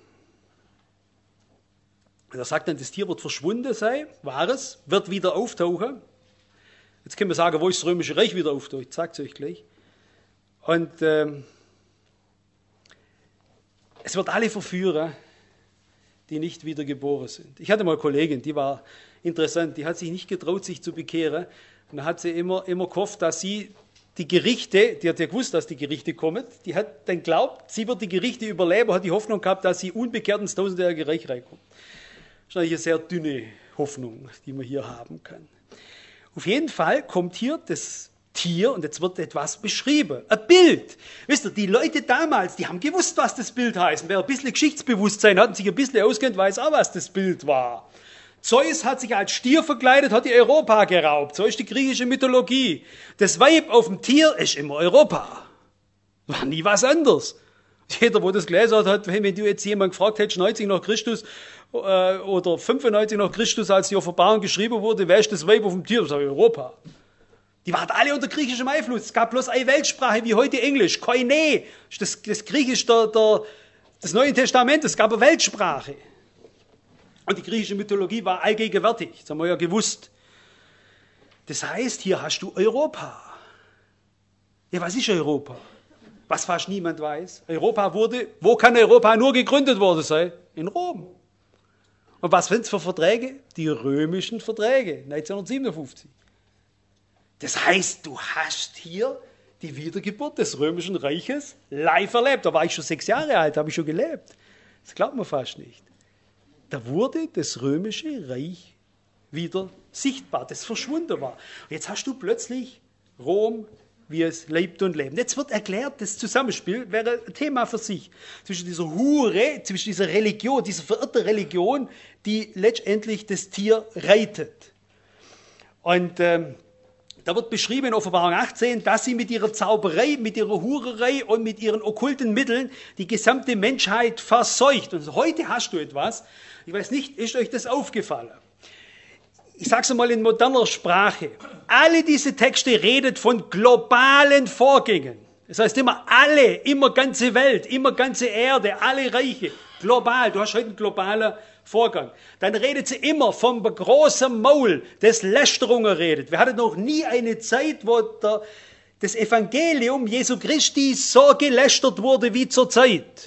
Und er sagt dann, das Tier wird verschwunden sein, war es, wird wieder auftauchen. Jetzt können wir sagen, wo ist das Römische Reich wieder auftaucht? Ich sage es euch gleich. Und ähm, es wird alle verführen, die nicht wiedergeboren sind. Ich hatte mal eine Kollegin, die war interessant, die hat sich nicht getraut, sich zu bekehren. Und da hat sie immer, immer gehofft, dass sie die Gerichte, die hat ja gewusst, dass die Gerichte kommen, die hat dann glaubt, sie wird die Gerichte überleben, hat die Hoffnung gehabt, dass sie unbekehrt ins tausendjährige Reich reinkommt. Das ist eigentlich eine sehr dünne Hoffnung, die man hier haben kann. Auf jeden Fall kommt hier das Tier und jetzt wird etwas beschrieben. Ein Bild. Wisst ihr, die Leute damals, die haben gewusst, was das Bild heißt. Und wer ein bisschen Geschichtsbewusstsein hat und sich ein bisschen auskennt, weiß auch, was das Bild war. Zeus hat sich als Stier verkleidet, hat die Europa geraubt. So ist die griechische Mythologie. Das Weib auf dem Tier ist immer Europa. War nie was anderes. Jeder, wo das gelesen hat, hat, wenn du jetzt jemand gefragt hättest, neunzig nach Christus äh, oder fünfundneunzig nach Christus, als die Offenbarung geschrieben wurde, wer ist das Weib auf dem Tier? Das war Europa. Die waren alle unter griechischem Einfluss. Es gab bloß eine Weltsprache wie heute Englisch. Koine, das, das Griechisch der, der, des Neuen Testamentes. Es gab eine Weltsprache. Und die griechische Mythologie war allgegenwärtig. Das haben wir ja gewusst. Das heißt, hier hast du Europa. Ja, was ist Europa? Was fast niemand weiß. Europa wurde, wo kann Europa nur gegründet worden sein? In Rom. Und was sind es für Verträge? Die römischen Verträge, neunzehnhundertsiebenundfünfzig. Das heißt, du hast hier die Wiedergeburt des römischen Reiches live erlebt. Da war ich schon sechs Jahre alt, habe ich schon gelebt. Das glaubt man fast nicht. Da wurde das römische Reich wieder sichtbar, das verschwunden war. Und jetzt hast du plötzlich Rom, wie es lebt und lebt. Jetzt wird erklärt, das Zusammenspiel wäre ein Thema für sich. Zwischen dieser Hure, zwischen dieser Religion, dieser verirrten Religion, die letztendlich das Tier reitet. Und ähm, da wird beschrieben in Offenbarung achtzehn, dass sie mit ihrer Zauberei, mit ihrer Hurerei und mit ihren okkulten Mitteln die gesamte Menschheit verseucht. Und heute hast du etwas, ich weiß nicht, ist euch das aufgefallen? Ich sage es einmal in moderner Sprache. Alle diese Texte redet von globalen Vorgängen. Das heißt immer alle, immer ganze Welt, immer ganze Erde, alle Reiche. Global, du hast heute einen globalen Vorgang. Dann redet sie immer vom großen Maul, das Lästerungen redet. Wir hatten noch nie eine Zeit, wo der, das Evangelium Jesu Christi so gelästert wurde wie zur Zeit.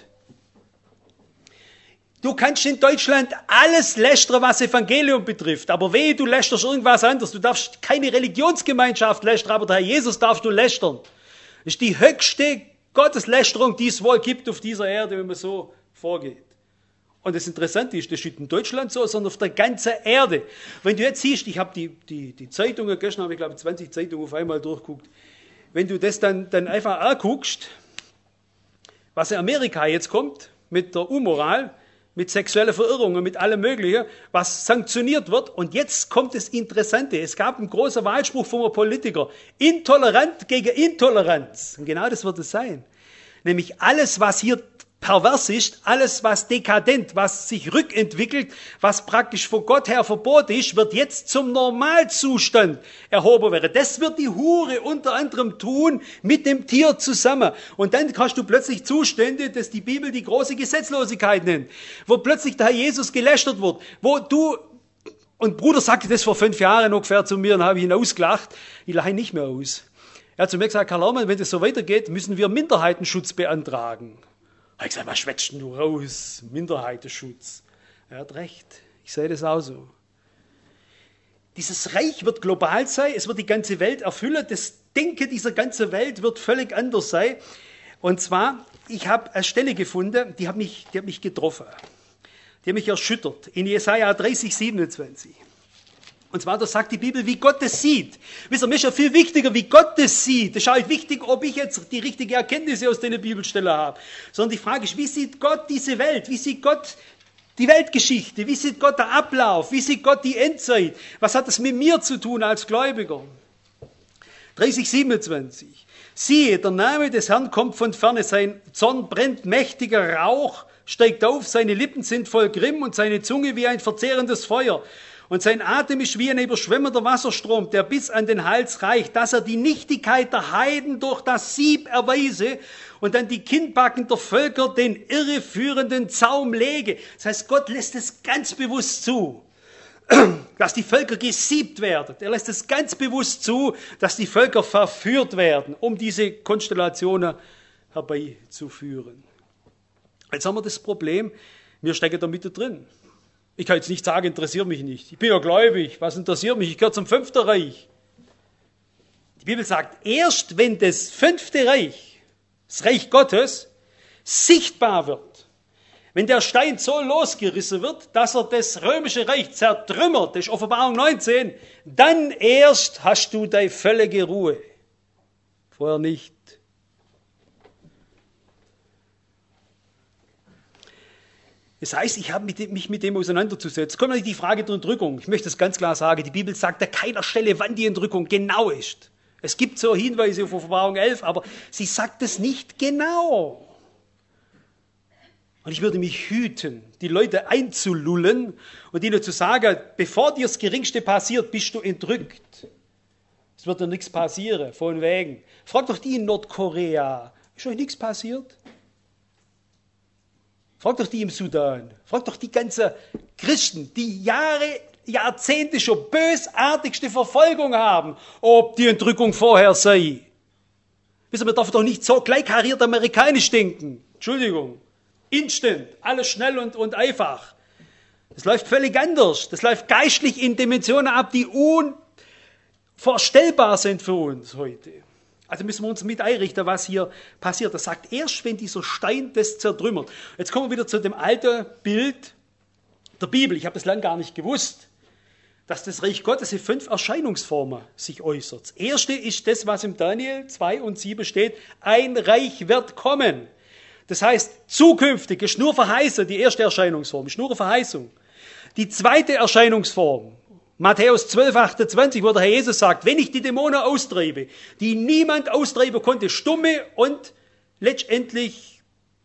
Du kannst in Deutschland alles lästern, was Evangelium betrifft, aber wehe, du lästerst irgendwas anderes. Du darfst keine Religionsgemeinschaft lästern, aber der Herr Jesus darfst du lästern. Das ist die höchste Gotteslästerung, die es wohl gibt auf dieser Erde, wenn man so vorgeht. Und das Interessante ist, das ist nicht in Deutschland so, sondern auf der ganzen Erde. Wenn du jetzt siehst, ich habe die, die, die Zeitungen, gestern habe ich glaube zwanzig Zeitungen auf einmal durchgeguckt, wenn du das dann, dann einfach anguckst, was in Amerika jetzt kommt mit der Unmoral, mit sexueller Verirrung und mit allem Möglichen, was sanktioniert wird. Und jetzt kommt das Interessante. Es gab einen großen Wahlspruch von einem Politiker. Intolerant gegen Intoleranz. Und genau das wird es sein. Nämlich alles, was hier pervers ist, alles, was dekadent, was sich rückentwickelt, was praktisch von Gott her verboten ist, wird jetzt zum Normalzustand erhoben werden. Das wird die Hure unter anderem tun mit dem Tier zusammen. Und dann hast du plötzlich Zustände, dass die Bibel die große Gesetzlosigkeit nennt, wo plötzlich der Herr Jesus gelästert wird, wo du, und Bruder sagte das vor fünf Jahren ungefähr zu mir, und habe ich ihn ausgelacht, ich lache ihn nicht mehr aus. Er hat zu mir gesagt, Karl Laumann, wenn das so weitergeht, müssen wir Minderheitenschutz beantragen. Ich habe gesagt, was schwätzt denn du raus? Minderheitenschutz. Er hat recht. Ich sehe das auch so. Dieses Reich wird global sein. Es wird die ganze Welt erfüllen. Das Denken dieser ganzen Welt wird völlig anders sein. Und zwar, ich habe eine Stelle gefunden, die hat mich, die hat mich getroffen. Die hat mich erschüttert. In Jesaja dreißig, siebenundzwanzig. Und zwar, da sagt die Bibel, wie Gott es sieht. Wisst ihr, mir ist ja viel wichtiger, wie Gott es sieht. Es ist halt wichtig, ob ich jetzt die richtige Erkenntnisse aus den Bibelstellen habe. Sondern die Frage ist, wie sieht Gott diese Welt? Wie sieht Gott die Weltgeschichte? Wie sieht Gott der Ablauf? Wie sieht Gott die Endzeit? Was hat das mit mir zu tun als Gläubiger? dreißig, siebenundzwanzig. Siehe, der Name des Herrn kommt von ferne. Sein Zorn brennt, mächtiger Rauch steigt auf. Seine Lippen sind voll Grimm und seine Zunge wie ein verzehrendes Feuer. Und sein Atem ist wie ein überschwemmender Wasserstrom, der bis an den Hals reicht, dass er die Nichtigkeit der Heiden durch das Sieb erweise und dann die Kinnbacken der Völker den irreführenden Zaum lege. Das heißt, Gott lässt es ganz bewusst zu, dass die Völker gesiebt werden. Er lässt es ganz bewusst zu, dass die Völker verführt werden, um diese Konstellationen herbeizuführen. Jetzt haben wir das Problem, wir stecken da mitten drin. Ich kann jetzt nicht sagen, interessiert mich nicht. Ich bin ja gläubig. Was interessiert mich? Ich gehöre zum fünften Reich. Die Bibel sagt, erst wenn das fünfte Reich, das Reich Gottes, sichtbar wird, wenn der Stein so losgerissen wird, dass er das römische Reich zertrümmert, das ist Offenbarung neunzehn, dann erst hast du deine völlige Ruhe. Vorher nicht. Das heißt, ich habe mich mit dem auseinanderzusetzen. Kommt natürlich die Frage der Entrückung. Ich möchte es ganz klar sagen, die Bibel sagt an keiner Stelle, wann die Entrückung genau ist. Es gibt so Hinweise auf Offenbarung elf, aber sie sagt es nicht genau. Und ich würde mich hüten, die Leute einzulullen und ihnen zu sagen, bevor dir das Geringste passiert, bist du entrückt. Es wird dir nichts passieren, von wegen. Fragt doch die in Nordkorea, ist euch nichts passiert? Fragt doch die im Sudan, fragt doch die ganzen Christen, die Jahre, Jahrzehnte schon bösartigste Verfolgung haben, ob die Entrückung vorher sei. Wisst ihr, man darf doch nicht so gleichkariert amerikanisch denken. Entschuldigung. Instant, alles schnell und, und einfach. Das läuft völlig anders. Das läuft geistlich in Dimensionen ab, die unvorstellbar sind für uns heute. Also müssen wir uns mit einrichten, was hier passiert. Das sagt erst, wenn dieser Stein das zertrümmert. Jetzt kommen wir wieder zu dem alten Bild der Bibel. Ich habe das lange gar nicht gewusst, dass das Reich Gottes in fünf Erscheinungsformen sich äußert. Das erste ist das, was im Daniel zwei und sieben steht. Ein Reich wird kommen. Das heißt, zukünftig ist nur verheißen, die erste Erscheinungsform, ist nur eine Verheißung. Die zweite Erscheinungsform, Matthäus zwölf, achtundzwanzig, wo der Herr Jesus sagt, wenn ich die Dämonen austreibe, die niemand austreiben konnte, stumme und letztendlich,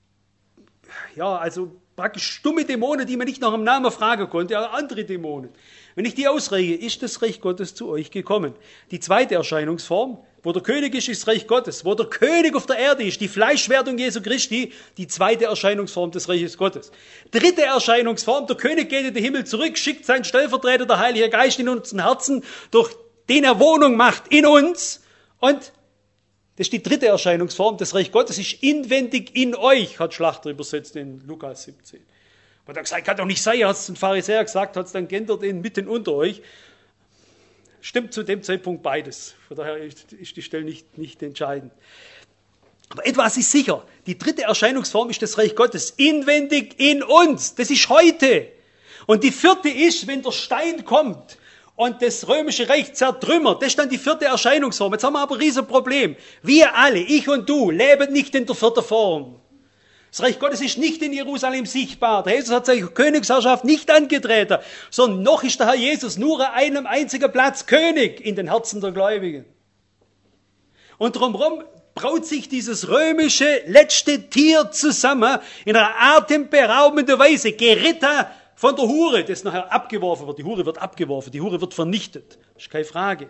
ja, also praktisch stumme Dämonen, die man nicht nach dem Namen fragen konnte, aber andere Dämonen. Wenn ich die ausreiche, ist das Reich Gottes zu euch gekommen. Die zweite Erscheinungsform, wo der König ist, ist das Reich Gottes. Wo der König auf der Erde ist, die Fleischwerdung Jesu Christi, die zweite Erscheinungsform des Reiches Gottes. Dritte Erscheinungsform, der König geht in den Himmel zurück, schickt seinen Stellvertreter, der Heilige Geist, in unseren Herzen, durch den er Wohnung macht in uns. Und das ist die dritte Erscheinungsform, das Reich Gottes ist inwendig in euch, hat Schlachter übersetzt in Lukas siebzehn. Und er gesagt, kann doch nicht sein, hat es ein Pharisäer gesagt, hat es dann geändert in mitten unter euch. Stimmt zu dem Zeitpunkt beides. Von daher ist die Stelle nicht, nicht entscheidend. Aber etwas ist sicher, die dritte Erscheinungsform ist das Reich Gottes, inwendig in uns. Das ist heute. Und die vierte ist, wenn der Stein kommt und das römische Reich zertrümmert. Das ist dann die vierte Erscheinungsform. Jetzt haben wir aber ein Riesenproblem. Wir alle, ich und du, leben nicht in der vierten Form, Das Reich Gottes ist nicht in Jerusalem sichtbar. Der Jesus hat seine Königsherrschaft nicht angetreten, sondern noch ist der Herr Jesus nur an einem einzigen Platz König in den Herzen der Gläubigen. Und drumherum braut sich dieses römische letzte Tier zusammen in einer atemberaubenden Weise, geritten von der Hure, das nachher abgeworfen wird. Die Hure wird abgeworfen, die Hure wird vernichtet. Das ist keine Frage.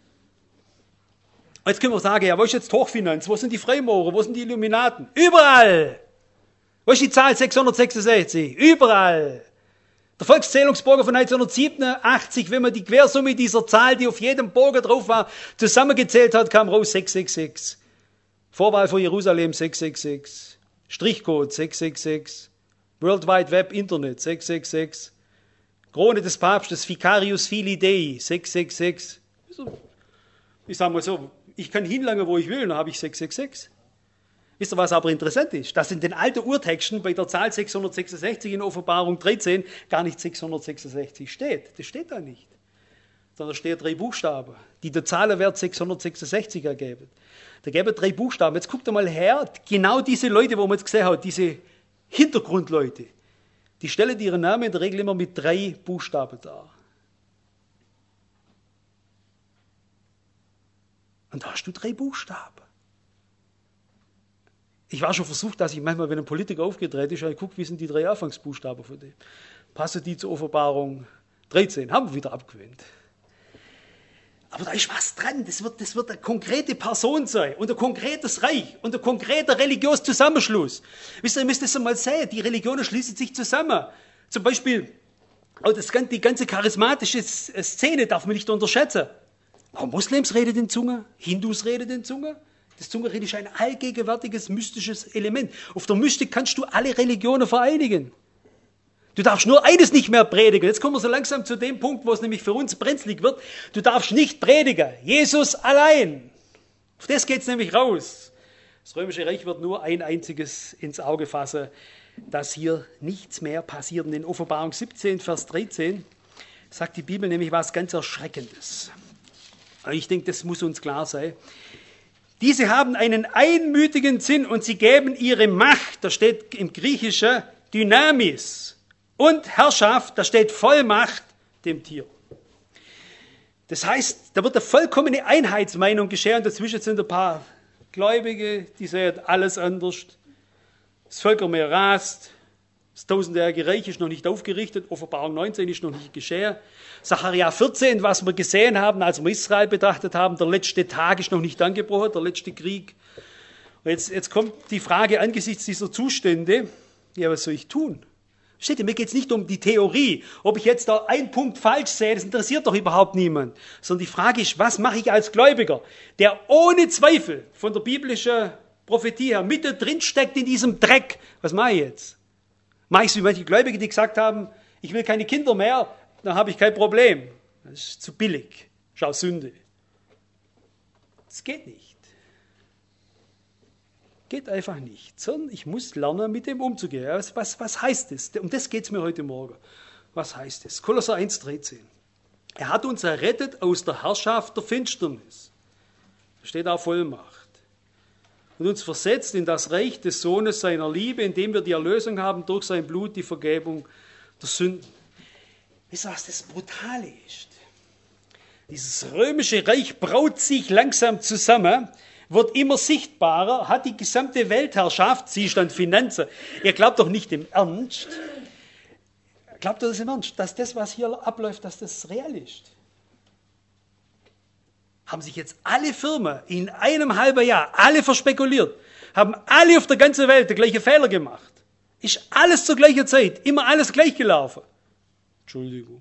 Jetzt können wir sagen, ja, wo ist jetzt die Hochfinanz? Wo sind die Freimaurer? Wo sind die Illuminaten? Überall! Wo ist die Zahl sechshundertsechsundsechzig? Überall! Der Volkszählungsbogen von neunzehnhundertsiebenundachtzig, wenn man die Quersumme dieser Zahl, die auf jedem Bogen drauf war, zusammengezählt hat, kam raus sechs sechs sechs. Vorwahl für Jerusalem sechs sechs sechs. Strichcode sechs sechs sechs. World Wide Web Internet sechs sechs sechs. Krone des Papstes Vicarius Filii Dei sechs sechs sechs. Ich sage mal so, ich kann hinlangen, wo ich will, dann habe ich sechs sechs sechs. Wisst ihr, was aber interessant ist? Dass in den alten Urtexten bei der Zahl sechshundertsechsundsechzig in Offenbarung dreizehn gar nicht sechshundertsechsundsechzig steht. Das steht da nicht. Sondern steht drei Buchstaben, die den Zahlenwert sechshundertsechsundsechzig ergeben. Da geben drei Buchstaben. Jetzt guckt ihr mal her, genau diese Leute, wo man jetzt gesehen hat, diese Hintergrundleute, die stellen ihren Namen in der Regel immer mit drei Buchstaben dar. Und da hast du drei Buchstaben. Ich war schon versucht, dass ich manchmal, wenn ein Politiker aufgedreht ist, ich gucke, wie sind die drei Anfangsbuchstaben von dem. Passen die zur Offenbarung dreizehn, haben wir wieder abgewöhnt. Aber da ist was dran, das wird, das wird eine konkrete Person sein und ein konkretes Reich und ein konkreter Religionszusammenschluss. Wisst ihr, ihr müsst das einmal sehen, die Religionen schließen sich zusammen. Zum Beispiel, auch das, die ganze charismatische Szene darf man nicht unterschätzen. Auch Moslems reden in Zunge, Hindus reden in Zunge. Das Zungenreden ist ein allgegenwärtiges mystisches Element. Auf der Mystik kannst du alle Religionen vereinigen. Du darfst nur eines nicht mehr predigen. Jetzt kommen wir so langsam zu dem Punkt, wo es nämlich für uns brenzlig wird. Du darfst nicht predigen. Jesus allein. Auf das geht es nämlich raus. Das Römische Reich wird nur ein einziges ins Auge fassen, dass hier nichts mehr passiert. Und in Offenbarung siebzehn, Vers dreizehn sagt die Bibel nämlich was ganz Erschreckendes. Ich denke, das muss uns klar sein. Diese haben einen einmütigen Sinn und sie geben ihre Macht, da steht im Griechischen Dynamis, und Herrschaft, da steht Vollmacht, dem Tier. Das heißt, da wird eine vollkommene Einheitsmeinung geschehen, dazwischen sind ein paar Gläubige, die sehen alles anders. Das Völkermeer rast, das tausendjährige Reich ist noch nicht aufgerichtet, Offenbarung neunzehn ist noch nicht geschehen. Sacharja vierzehn, was wir gesehen haben, als wir Israel betrachtet haben, der letzte Tag ist noch nicht angebrochen, der letzte Krieg. Und jetzt, jetzt kommt die Frage angesichts dieser Zustände, ja, was soll ich tun? Steht ihr, mir geht es nicht um die Theorie, ob ich jetzt da einen Punkt falsch sehe, das interessiert doch überhaupt niemand. Sondern die Frage ist, was mache ich als Gläubiger, der ohne Zweifel von der biblischen Prophetie her mitten drin steckt in diesem Dreck. Was mache ich jetzt? Mache ich es wie manche Gläubige, die gesagt haben, ich will keine Kinder mehr, dann habe ich kein Problem. Das ist zu billig. Schau, Sünde. Das geht nicht. Geht einfach nicht. Sondern ich muss lernen, mit dem umzugehen. Was, was, was heißt das? Um das geht es mir heute Morgen. Was heißt das? Kolosser eins dreizehn. Er hat uns errettet aus der Herrschaft der Finsternis. Da steht auch Vollmacht. Und uns versetzt in das Reich des Sohnes seiner Liebe, indem wir die Erlösung haben durch sein Blut, die Vergebung der Sünden. Wisst ihr, was das Brutale ist? Dieses römische Reich braut sich langsam zusammen, wird immer sichtbarer, hat die gesamte Weltherrschaft, sie stand Finanzen. Ihr glaubt doch nicht im Ernst, glaubt ihr das im Ernst, dass das, was hier abläuft, dass das real ist? Haben sich jetzt alle Firmen in einem halben Jahr, alle verspekuliert, haben alle auf der ganzen Welt den gleichen Fehler gemacht. Ist alles zur gleichen Zeit, immer alles gleich gelaufen. Entschuldigung.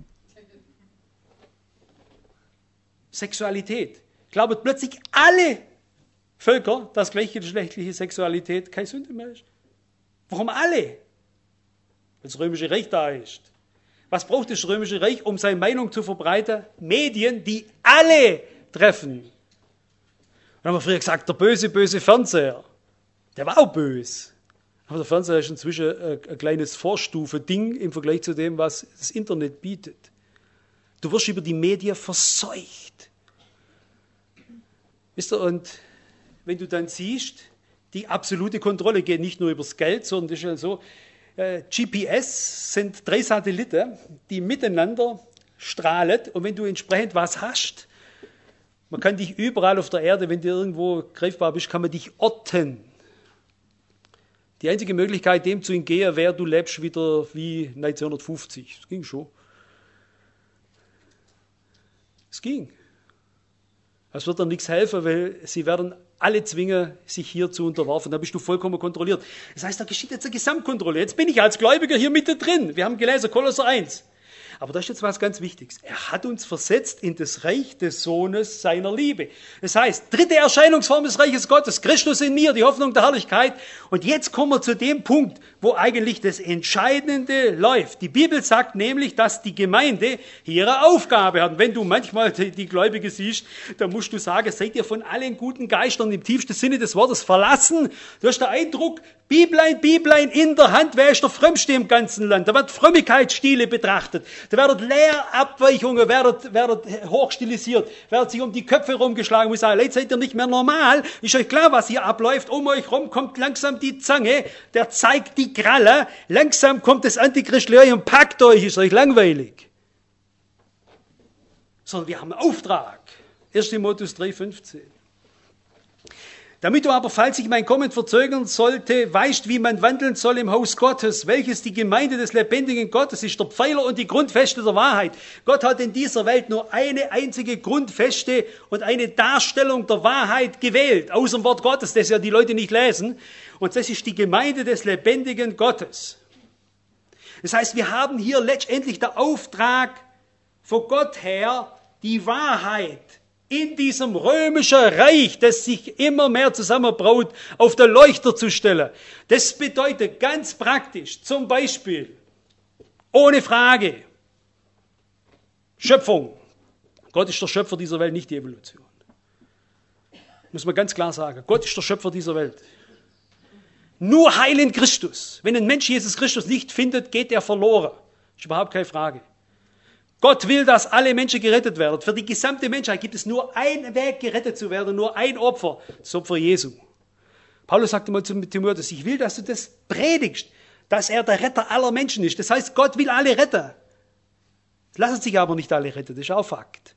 Sexualität. Glauben plötzlich alle Völker, dass gleichgeschlechtliche Sexualität keine Sünde mehr ist. Warum alle? Weil das Römische Reich da ist. Was braucht das Römische Reich, um seine Meinung zu verbreiten? Medien, die alle treffen. Und haben wir früher gesagt, der böse, böse Fernseher. Der war auch böse. Aber der Fernseher ist inzwischen ein, ein kleines Vorstufe-Ding im Vergleich zu dem, was das Internet bietet. Du wirst über die Medien verseucht. Wisst ihr, und wenn du dann siehst, Die absolute Kontrolle geht nicht nur übers Geld, sondern das ist ja so, äh, G P S sind drei Satelliten, die miteinander strahlen und wenn du entsprechend was hast, man kann dich überall auf der Erde, wenn du irgendwo greifbar bist, kann man dich orten. Die einzige Möglichkeit, dem zu entgehen, wäre, du lebst wieder wie neunzehnhundertfünfzig. Das ging schon. Es ging. Es wird dann nichts helfen, weil sie werden alle zwingen, sich hier zu unterwerfen. Da bist du vollkommen kontrolliert. Das heißt, da geschieht jetzt eine Gesamtkontrolle. Jetzt bin ich als Gläubiger hier mittendrin. Wir haben gelesen, Kolosser eins. Aber da ist jetzt was ganz Wichtiges. Er hat uns versetzt in das Reich des Sohnes seiner Liebe. Das heißt, dritte Erscheinungsform des Reiches Gottes, Christus in mir, die Hoffnung der Herrlichkeit. Und jetzt kommen wir zu dem Punkt, wo eigentlich das Entscheidende läuft. Die Bibel sagt nämlich, dass die Gemeinde hier ihre Aufgabe hat. Und wenn du manchmal die, die Gläubige siehst, dann musst du sagen, seid ihr von allen guten Geistern im tiefsten Sinne des Wortes verlassen. Du hast den Eindruck, Biblein, Biblein in der Hand, wer ist der Frömmste im ganzen Land? Da wird Frömmigkeitsstile betrachtet. Da werden Lehrabweichungen, werden, werden hochstilisiert, werden sich um die Köpfe rumgeschlagen. Ich muss sagen, Leute, seid ihr nicht mehr normal? Ist euch klar, was hier abläuft? Um euch rum kommt langsam die Zange, der zeigt die Kralle. Langsam kommt das Antichristlein und packt euch, ist euch langweilig. Sondern wir haben einen Auftrag. erster Timotheus drei fünfzehn. Damit du aber, falls sich mein Kommen verzögern sollte, weißt, wie man wandeln soll im Haus Gottes, welches die Gemeinde des lebendigen Gottes ist, der Pfeiler und die Grundfeste der Wahrheit. Gott hat in dieser Welt nur eine einzige Grundfeste und eine Darstellung der Wahrheit gewählt, aus dem Wort Gottes, das ja die Leute nicht lesen. Und das ist die Gemeinde des lebendigen Gottes. Das heißt, wir haben hier letztendlich den Auftrag von Gott her, die Wahrheit in diesem römischen Reich, das sich immer mehr zusammenbraut, auf den Leuchter zu stellen. Das bedeutet ganz praktisch, zum Beispiel, ohne Frage, Schöpfung. Gott ist der Schöpfer dieser Welt, nicht die Evolution. Muss man ganz klar sagen. Gott ist der Schöpfer dieser Welt. Nur Heil in Christus. Wenn ein Mensch Jesus Christus nicht findet, geht er verloren. Ist überhaupt keine Frage. Gott will, dass alle Menschen gerettet werden. Für die gesamte Menschheit gibt es nur einen Weg, gerettet zu werden, nur ein Opfer, das Opfer Jesu. Paulus sagte mal zu Timotheus, ich will, dass du das predigst, dass er der Retter aller Menschen ist. Das heißt, Gott will alle retten. Es lassen sich aber nicht alle retten, das ist auch Fakt.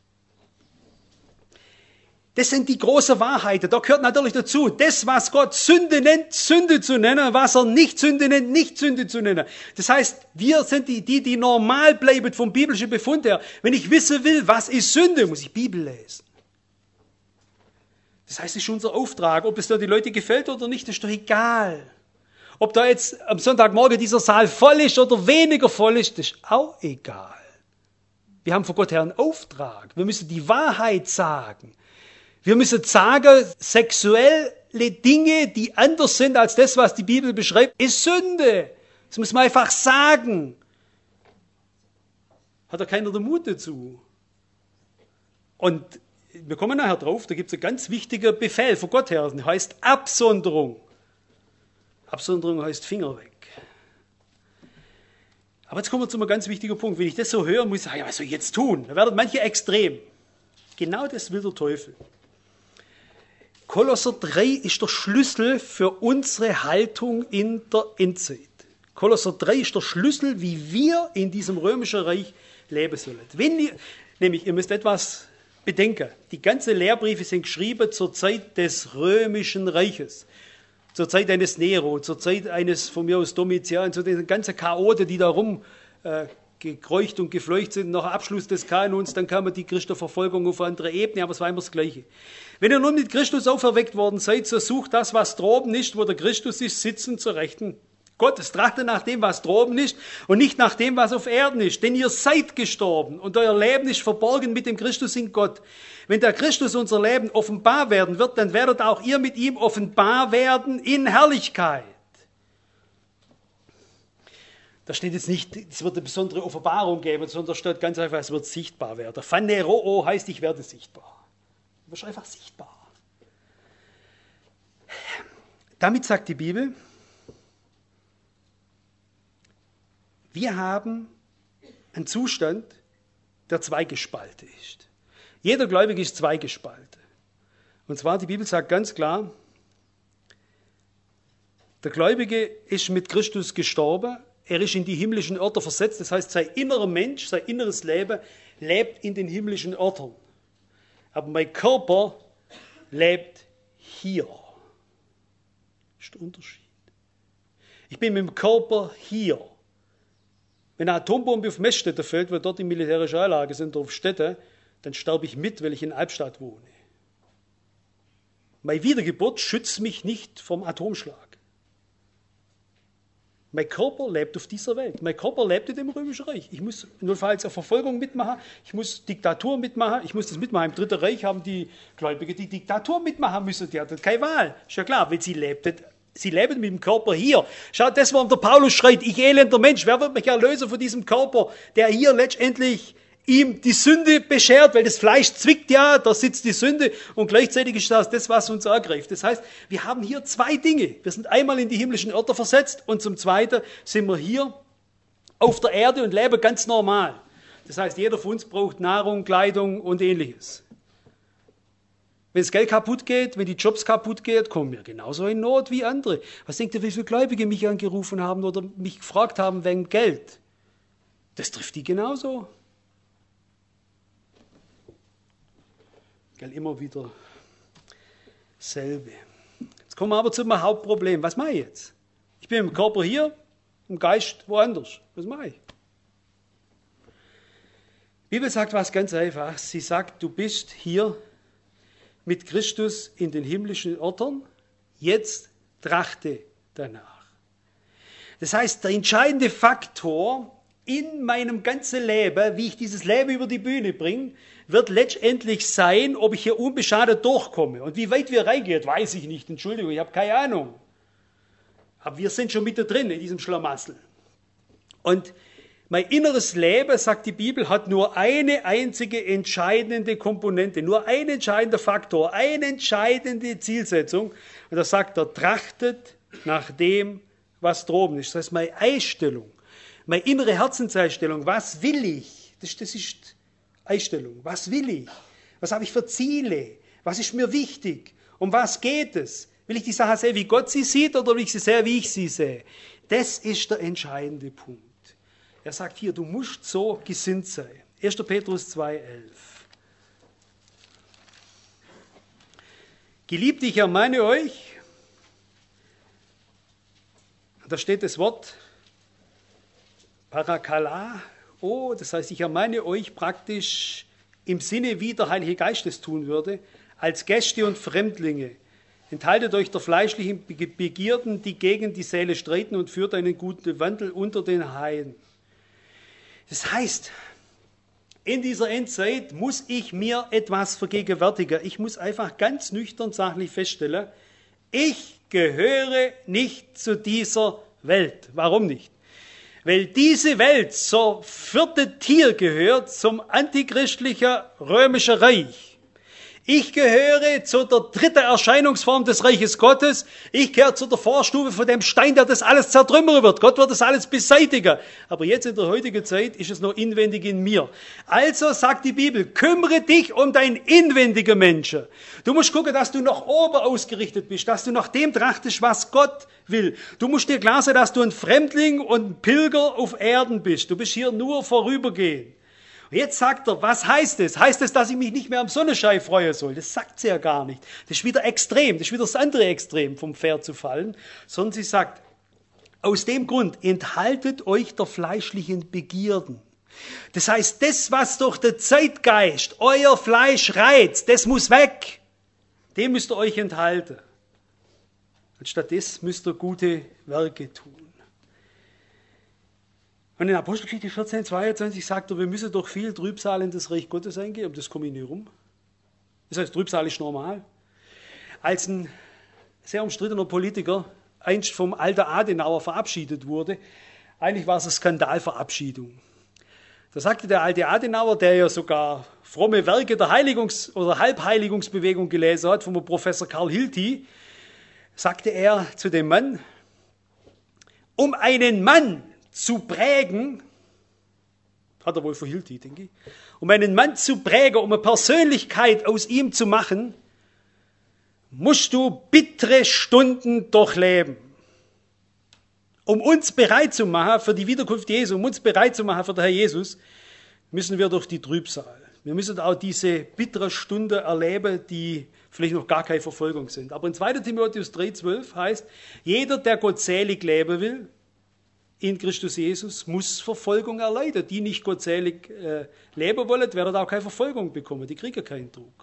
Das sind die großen Wahrheiten. Da gehört natürlich dazu, das, was Gott Sünde nennt, Sünde zu nennen, was er nicht Sünde nennt, nicht Sünde zu nennen. Das heißt, wir sind die, die, die normal bleiben vom biblischen Befund her. Wenn ich wissen will, was ist Sünde, muss ich Bibel lesen. Das heißt, es ist unser Auftrag. Ob es da die Leute gefällt oder nicht, ist doch egal. Ob da jetzt am Sonntagmorgen dieser Saal voll ist oder weniger voll ist, das ist auch egal. Wir haben von Gott her einen Auftrag. Wir müssen die Wahrheit sagen. Wir müssen sagen, sexuelle Dinge, die anders sind als das, was die Bibel beschreibt, ist Sünde. Das muss man einfach sagen. Hat ja keiner den Mut dazu. Und wir kommen nachher drauf, da gibt es einen ganz wichtigen Befehl von Gott her, der heißt Absonderung. Absonderung heißt Finger weg. Aber jetzt kommen wir zu einem ganz wichtigen Punkt. Wenn ich das so höre, muss ich sagen, ja, was soll ich jetzt tun? Da werden manche extrem. Genau das will der Teufel. Kolosser drei ist der Schlüssel für unsere Haltung in der Endzeit. Kolosser drei ist der Schlüssel, wie wir in diesem römischen Reich leben sollen. Wenn ihr, nämlich, ihr müsst etwas bedenken, die ganzen Lehrbriefe sind geschrieben zur Zeit des römischen Reiches, zur Zeit eines Nero, zur Zeit eines von mir aus Domitian, zu den ganzen Chaoten, die da rum äh, gekreucht und gefleucht sind. Nach Abschluss des Kanons, dann kam die Christenverfolgung auf eine andere Ebene, aber es war immer das Gleiche. Wenn ihr nun mit Christus auferweckt worden seid, so sucht das, was droben ist, wo der Christus ist, sitzen zur Rechten Gottes. Trachtet nach dem, was droben ist und nicht nach dem, was auf Erden ist. Denn ihr seid gestorben und euer Leben ist verborgen mit dem Christus in Gott. Wenn der Christus unser Leben offenbar werden wird, dann werdet auch ihr mit ihm offenbar werden in Herrlichkeit. Da steht jetzt nicht, es wird eine besondere Offenbarung geben, sondern da steht ganz einfach, es wird sichtbar werden. Phaneroo heißt, ich werde sichtbar. Du wirst einfach sichtbar. Damit sagt die Bibel, wir haben einen Zustand, der zweigespalten ist. Jeder Gläubige ist zweigespalten. Und zwar, die Bibel sagt ganz klar, Der Gläubige ist mit Christus gestorben. Er ist in die himmlischen Orte versetzt. Das heißt, sein innerer Mensch, sein inneres Leben lebt in den himmlischen Orten. Aber mein Körper lebt hier. Das ist der Unterschied. Ich bin mit dem Körper hier. Wenn eine Atombombe auf Meßstetten fällt, weil dort die militärische Anlage sind, auf Städte, dann sterbe ich mit, weil ich in Albstadt wohne. Meine Wiedergeburt schützt mich nicht vom Atomschlag. Mein Körper lebt auf dieser Welt. Mein Körper lebt in dem Römischen Reich. Ich muss notfalls eine Verfolgung mitmachen, ich muss Diktatur mitmachen, ich muss das mitmachen. Im Dritten Reich haben die Gläubigen die Diktatur mitmachen müssen. Die hatten keine Wahl. Ist ja klar, weil sie lebten, sie leben mit dem Körper hier. Schaut, das, warum der Paulus schreit, ich elender Mensch, wer wird mich erlösen von diesem Körper, der hier letztendlich ihm die Sünde beschert, weil das Fleisch zwickt ja, da sitzt die Sünde und gleichzeitig ist das das, was uns ergreift. Das heißt, wir haben hier zwei Dinge. Wir sind einmal in die himmlischen Orte versetzt und zum Zweiten sind wir hier auf der Erde und leben ganz normal. Das heißt, jeder von uns braucht Nahrung, Kleidung und Ähnliches. Wenn das Geld kaputt geht, wenn die Jobs kaputt gehen, kommen wir genauso in Not wie andere. Was denkt ihr, wie viele Gläubige mich angerufen haben oder mich gefragt haben wegen Geld? Das trifft die genauso. Immer wieder dasselbe. Jetzt kommen wir aber zu meinem Hauptproblem. Was mache ich jetzt? Ich bin im Körper hier, im Geist woanders. Was mache ich? Die Bibel sagt was ganz einfach. Sie sagt, du bist hier mit Christus in den himmlischen Orten. Jetzt trachte danach. Das heißt, der entscheidende Faktor in meinem ganzen Leben, wie ich dieses Leben über die Bühne bringe, wird letztendlich sein, ob ich hier unbeschadet durchkomme. Und wie weit wir reingehen, weiß ich nicht. Entschuldigung, ich habe keine Ahnung. Aber wir sind schon mittendrin in diesem Schlamassel. Und mein inneres Leben, sagt die Bibel, hat nur eine einzige entscheidende Komponente, nur ein entscheidender Faktor, eine entscheidende Zielsetzung. Und da sagt er, trachtet nach dem, was droben ist. Das heißt, meine Einstellung, meine innere Herzenseinstellung, was will ich? Das, das ist Einstellung. Was will ich? Was habe ich für Ziele? Was ist mir wichtig? Um was geht es? Will ich die Sache sehen, wie Gott sie sieht, oder will ich sie sehen, wie ich sie sehe? Das ist der entscheidende Punkt. Er sagt hier, du musst so gesinnt sein. erster Petrus zwei, elf. Geliebte, ich ermahne euch, da steht das Wort Parakala. Oh, das heißt, ich ermahne euch praktisch im Sinne, wie der Heilige Geist es tun würde, als Gäste und Fremdlinge. Enthaltet euch der fleischlichen Begierden, die gegen die Seele streiten, und führt einen guten Wandel unter den Heiden. Das heißt, in dieser Endzeit muss ich mir etwas vergegenwärtigen. Ich muss einfach ganz nüchtern sachlich feststellen, ich gehöre nicht zu dieser Welt. Warum nicht? Weil diese Welt zur vierte Tier gehört, zum antichristlichen römischen Reich. Ich gehöre zu der dritten Erscheinungsform des Reiches Gottes. Ich gehöre zu der Vorstufe von dem Stein, der das alles zertrümmern wird. Gott wird das alles beseitigen. Aber jetzt in der heutigen Zeit ist es noch inwendig in mir. Also sagt die Bibel, kümmere dich um dein inwendiger Mensch. Du musst gucken, dass du nach oben ausgerichtet bist, dass du nach dem trachtest, was Gott will. Du musst dir klar sein, dass du ein Fremdling und ein Pilger auf Erden bist. Du bist hier nur vorübergehend. Jetzt sagt er, was heißt es? Heißt es, dass ich mich nicht mehr am Sonnenschein freuen soll? Das sagt sie ja gar nicht. Das ist wieder extrem, das ist wieder das andere Extrem, vom Pferd zu fallen. Sondern sie sagt, aus dem Grund, enthaltet euch der fleischlichen Begierden. Das heißt, das, was durch den Zeitgeist euer Fleisch reizt, das muss weg. Dem müsst ihr euch enthalten. Und stattdessen müsst ihr gute Werke tun. Und in Apostelgeschichte vierzehn, zweiundzwanzig sagt er, wir müssen durch viel Trübsal in das Reich Gottes eingehen, um das komme ich nicht rum. Das heißt, Trübsal ist normal. Als ein sehr umstrittener Politiker einst vom alten Adenauer verabschiedet wurde, eigentlich war es eine Skandalverabschiedung. Da sagte der alte Adenauer, der ja sogar fromme Werke der Heiligungs- oder Halbheiligungsbewegung gelesen hat, vom Professor Karl Hilti, sagte er zu dem Mann, um einen Mann zu prägen, hat er wohl von Hilti, denke ich, um einen Mann zu prägen, um eine Persönlichkeit aus ihm zu machen, musst du bittere Stunden durchleben. um uns bereit zu machen für die Wiederkunft Jesu, um uns bereit zu machen für den Herr Jesus, müssen wir durch die Trübsal. Wir müssen auch diese bittere Stunde erleben, die vielleicht noch gar keine Verfolgung sind. Aber in zweiter Timotheus drei zwölf heißt, jeder, der gottselig leben will, in Christus Jesus, muss Verfolgung erleiden. Die nicht gottselig äh, leben wollen, werden auch keine Verfolgung bekommen. Die kriegen keinen Druck.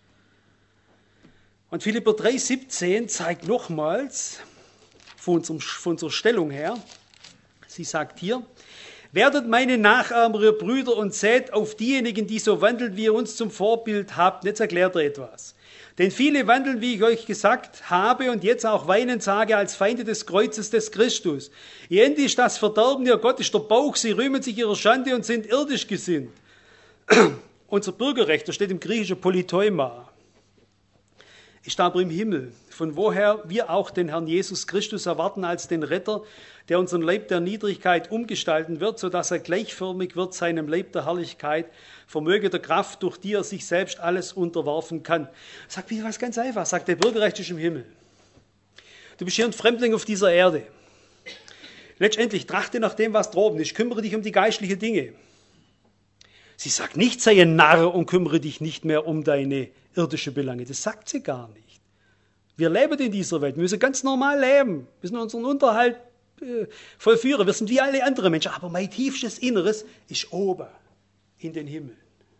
Und Philipper drei siebzehn zeigt nochmals, von, unserem, von unserer Stellung her, sie sagt hier, werdet meine Nachahmer, ihr Brüder, und seht auf diejenigen, die so wandeln, wie ihr uns zum Vorbild habt. Jetzt erklärt er etwas. Denn viele wandeln, wie ich euch gesagt habe und jetzt auch weinend sage, als Feinde des Kreuzes des Christus. Ihr Ende ist das Verderben, ihr Gott ist der Bauch, sie rühmen sich ihrer Schande und sind irdisch gesinnt. Unser Bürgerrecht, das steht im Griechischen Politeuma, ist aber im Himmel, von woher wir auch den Herrn Jesus Christus erwarten als den Retter, der unseren Leib der Niedrigkeit umgestalten wird, sodass er gleichförmig wird seinem Leib der Herrlichkeit, vermöge der Kraft, durch die er sich selbst alles unterwerfen kann. Sagt mir was ganz einfach, sagt der Bürgerrecht ist im Himmel. Du bist hier ein Fremdling auf dieser Erde. Letztendlich trachte nach dem, was droben ist, kümmere dich um die geistlichen Dinge. Sie sagt nicht, sei ein Narr und kümmere dich nicht mehr um deine irdische Belange. Das sagt sie gar nicht. Wir leben in dieser Welt, wir müssen ganz normal leben, wir müssen unseren Unterhalt äh, vollführen, wir sind wie alle anderen Menschen, aber mein tiefstes Inneres ist oben in den Himmel.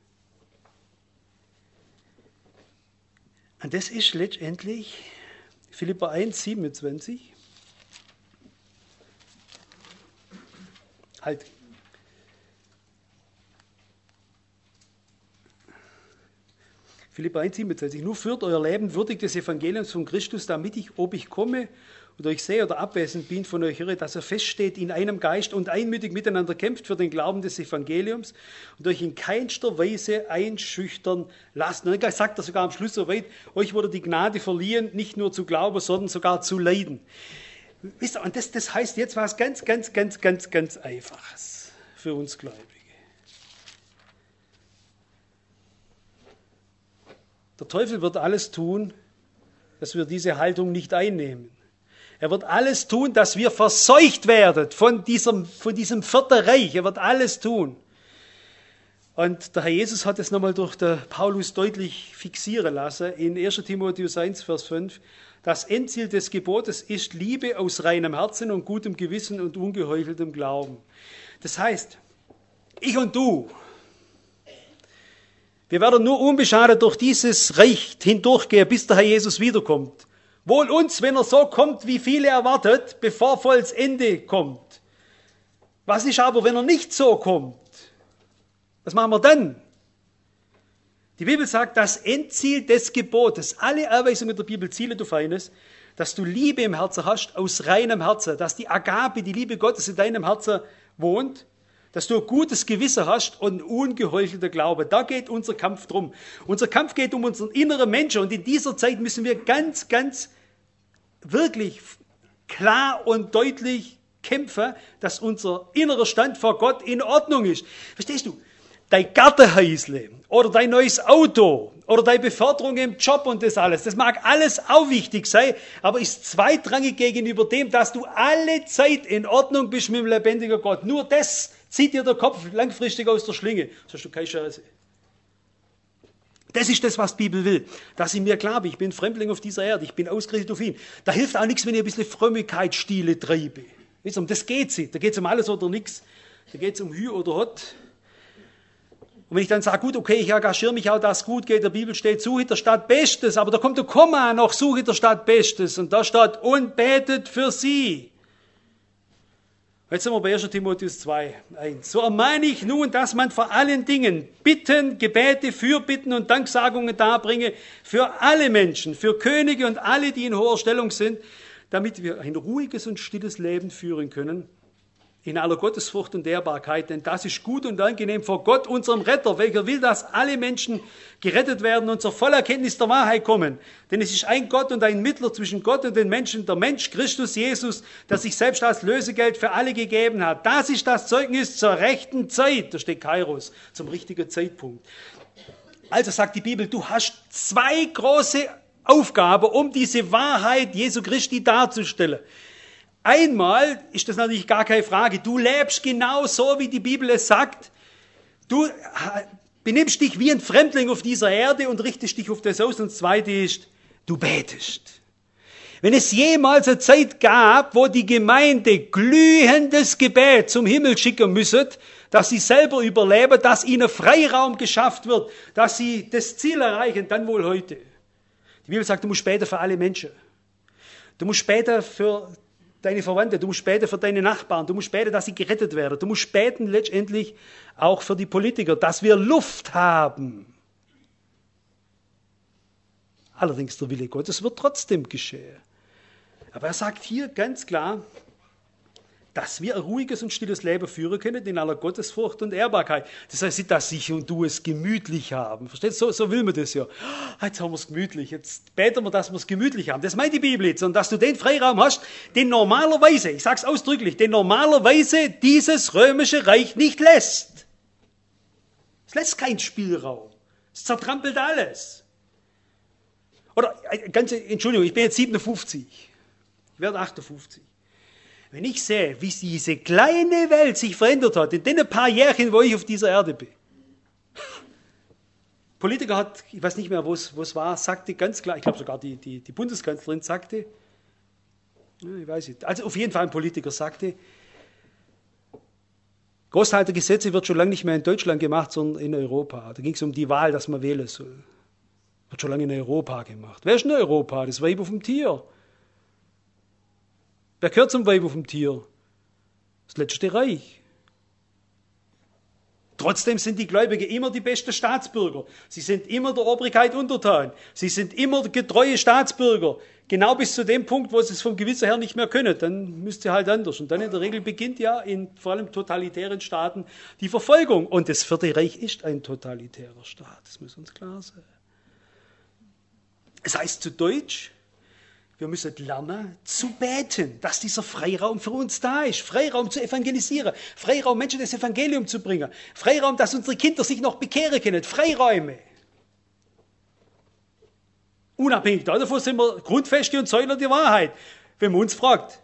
Und das ist letztendlich Philipper eins siebenundzwanzig. Halt. Philipper eins siebenundzwanzig. Nur führt euer Leben würdig des Evangeliums von Christus, damit ich, ob ich komme oder ich sehe oder abwesend bin, von euch höre, dass er feststeht in einem Geist und einmütig miteinander kämpft für den Glauben des Evangeliums und euch in keinster Weise einschüchtern lasst. Und dann sagt er sogar am Schluss so weit, euch wurde die Gnade verliehen, nicht nur zu glauben, sondern sogar zu leiden. Wisst ihr, und das, das heißt jetzt was ganz, ganz, ganz, ganz, ganz Einfaches für uns Gläubige. Der Teufel wird alles tun, dass wir diese Haltung nicht einnehmen. Er wird alles tun, dass wir verseucht werden von diesem, von diesem vierten Reich. Er wird alles tun. Und der Herr Jesus hat es nochmal durch den Paulus deutlich fixieren lassen in erster Timotheus eins, Vers fünf. Das Endziel des Gebotes ist Liebe aus reinem Herzen und gutem Gewissen und ungeheucheltem Glauben. Das heißt, ich und du, wir werden nur unbeschadet durch dieses Reich hindurchgehen, bis der Herr Jesus wiederkommt. Wohl uns, wenn er so kommt, wie viele erwartet, bevor volles Ende kommt. Was ist aber, wenn er nicht so kommt? Was machen wir dann? Die Bibel sagt, das Endziel des Gebotes, alle Anweisungen der Bibel zielen auf eines, dass du Liebe im Herzen hast, aus reinem Herzen, dass die Agape, die Liebe Gottes in deinem Herzen wohnt, dass du ein gutes Gewissen hast und ungeheuchelter Glaube. Da geht unser Kampf drum. Unser Kampf geht um unseren inneren Menschen und in dieser Zeit müssen wir ganz, ganz wirklich klar und deutlich kämpfen, dass unser innerer Stand vor Gott in Ordnung ist. Verstehst du? Dein Gartenhäusle oder dein neues Auto oder deine Beförderung im Job und das alles, das mag alles auch wichtig sein, aber ist zweitrangig gegenüber dem, dass du alle Zeit in Ordnung bist mit dem lebendigen Gott. Nur das zieht dir der Kopf langfristig aus der Schlinge. So hast du keine Chance. Das ist das, was die Bibel will. Dass ich mir klar bin, ich bin Fremdling auf dieser Erde, ich bin ausgerichtet auf ihn. Da hilft auch nichts, wenn ich ein bisschen Frömmigkeitsstile treibe. Weißt du, um das geht es nicht. Da geht es um alles oder nichts. Da geht es um Hü oder Hott. Und wenn ich dann sage, gut, okay, ich engagiere mich auch, dass es gut geht, der Bibel steht, suche der Stadt Bestes, aber da kommt der Komma noch, suche der Stadt Bestes. Und da steht, und betet für sie. Jetzt sind wir bei erster Timotheus zwei, eins. So ermahne ich nun, dass man vor allen Dingen Bitten, Gebete, Fürbitten und Danksagungen darbringe für alle Menschen, für Könige und alle, die in hoher Stellung sind, damit wir ein ruhiges und stilles Leben führen können, in aller Gottesfurcht und Ehrbarkeit, denn das ist gut und angenehm vor Gott, unserem Retter, welcher will, dass alle Menschen gerettet werden und zur Vollerkenntnis der Wahrheit kommen. Denn es ist ein Gott und ein Mittler zwischen Gott und den Menschen, der Mensch Christus Jesus, der sich selbst als Lösegeld für alle gegeben hat. Das ist das Zeugnis zur rechten Zeit, da steht Kairos, zum richtigen Zeitpunkt. Also sagt die Bibel, du hast zwei große Aufgaben, um diese Wahrheit Jesu Christi darzustellen. Einmal ist das natürlich gar keine Frage. Du lebst genau so, wie die Bibel es sagt. Du benimmst dich wie ein Fremdling auf dieser Erde und richtest dich auf das aus. Und das Zweite ist, du betest. Wenn es jemals eine Zeit gab, wo die Gemeinde glühendes Gebet zum Himmel schicken müsse, dass sie selber überleben, dass ihnen Freiraum geschafft wird, dass sie das Ziel erreichen, dann wohl heute. Die Bibel sagt, du musst beten für alle Menschen. Du musst beten für deine Verwandten, du musst beten für deine Nachbarn, du musst beten, dass sie gerettet werden. Du musst beten letztendlich auch für die Politiker, dass wir Luft haben. Allerdings der Wille Gottes wird trotzdem geschehen. Aber er sagt hier ganz klar, dass wir ein ruhiges und stilles Leben führen können in aller Gottesfurcht und Ehrbarkeit. Das heißt nicht, dass ich und du es gemütlich haben. Versteht? So, so will man das ja. Jetzt haben wir es gemütlich. Jetzt beten wir, dass wir es gemütlich haben. Das meint die Bibel jetzt. Und dass du den Freiraum hast, den normalerweise, ich sage es ausdrücklich, den normalerweise dieses römische Reich nicht lässt. Es lässt keinen Spielraum. Es zertrampelt alles. Oder, ganze, Entschuldigung, ich bin jetzt siebenundfünfzig. Ich werde achtundfünfzig. Wenn ich sehe, wie diese kleine Welt sich verändert hat, in den paar Jährchen, wo ich auf dieser Erde bin. Politiker hat, ich weiß nicht mehr, wo es, wo es war, sagte ganz klar, ich glaube sogar die, die, die Bundeskanzlerin sagte, ich weiß nicht, also auf jeden Fall ein Politiker sagte, Großteil der Gesetze wird schon lange nicht mehr in Deutschland gemacht, sondern in Europa. Da ging es um die Wahl, dass man wählen soll. Wird schon lange in Europa gemacht. Wer ist in Europa? Das Weib auf dem Tier. Wer gehört zum Weib auf dem Tier? Das letzte Reich. Trotzdem sind die Gläubigen immer die besten Staatsbürger. Sie sind immer der Obrigkeit untertan. Sie sind immer getreue Staatsbürger. Genau bis zu dem Punkt, wo sie es vom Gewissen her nicht mehr können. Dann müsst ihr halt anders. Und dann in der Regel beginnt ja in vor allem totalitären Staaten die Verfolgung. Und das Vierte Reich ist ein totalitärer Staat. Das muss uns klar sein. Es heißt zu Deutsch, wir müssen lernen zu beten, dass dieser Freiraum für uns da ist. Freiraum zu evangelisieren. Freiraum, Menschen das Evangelium zu bringen. Freiraum, dass unsere Kinder sich noch bekehren können. Freiräume. Unabhängig davon sind wir Grundfeste und Säulen der Wahrheit. Wenn man uns fragt,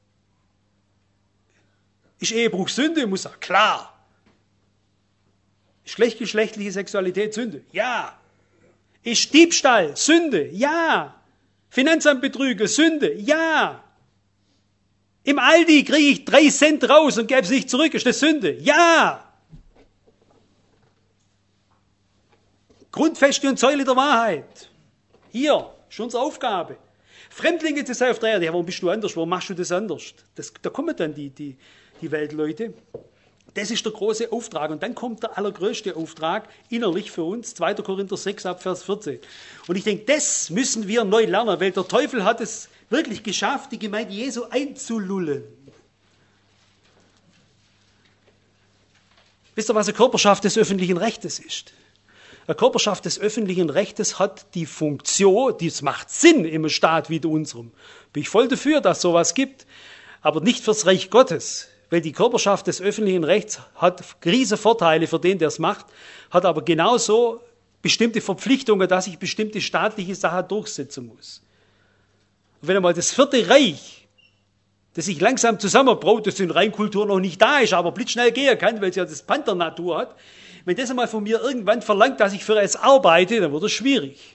ist Ehebruch Sünde? Ich muss sagen, klar. Ist gleichgeschlechtliche Sexualität Sünde? Ja. Ist Diebstahl Sünde? Ja. Finanzamtbetrüge, Sünde, ja. Im Aldi kriege ich drei Cent raus und gebe es nicht zurück, ist das Sünde? Ja. Grundfeste und Säule der Wahrheit. Hier, ist unsere Aufgabe. Fremdlinge zu sein auf der Erde, ja, warum bist du anders, warum machst du das anders? Das, da kommen dann die, die, die Weltleute. Das ist der große Auftrag. Und dann kommt der allergrößte Auftrag innerlich für uns, zweiter Korinther sechs, ab Vers vierzehn. Und ich denke, das müssen wir neu lernen, weil der Teufel hat es wirklich geschafft, die Gemeinde Jesu einzulullen. Wisst ihr, was eine Körperschaft des öffentlichen Rechtes ist? Eine Körperschaft des öffentlichen Rechtes hat die Funktion, das macht Sinn im Staat wie unserem. Bin ich voll dafür, dass es sowas gibt, aber nicht fürs Reich Gottes. Weil die Körperschaft des öffentlichen Rechts hat riesige Vorteile für den, der es macht, hat aber genauso bestimmte Verpflichtungen, dass ich bestimmte staatliche Sachen durchsetzen muss. Und wenn einmal das Vierte Reich, das sich langsam zusammenbraut, das in Reinkultur noch nicht da ist, aber blitzschnell gehen kann, weil es ja das Panther-Natur hat, wenn das einmal von mir irgendwann verlangt, dass ich für es arbeite, dann wird es schwierig.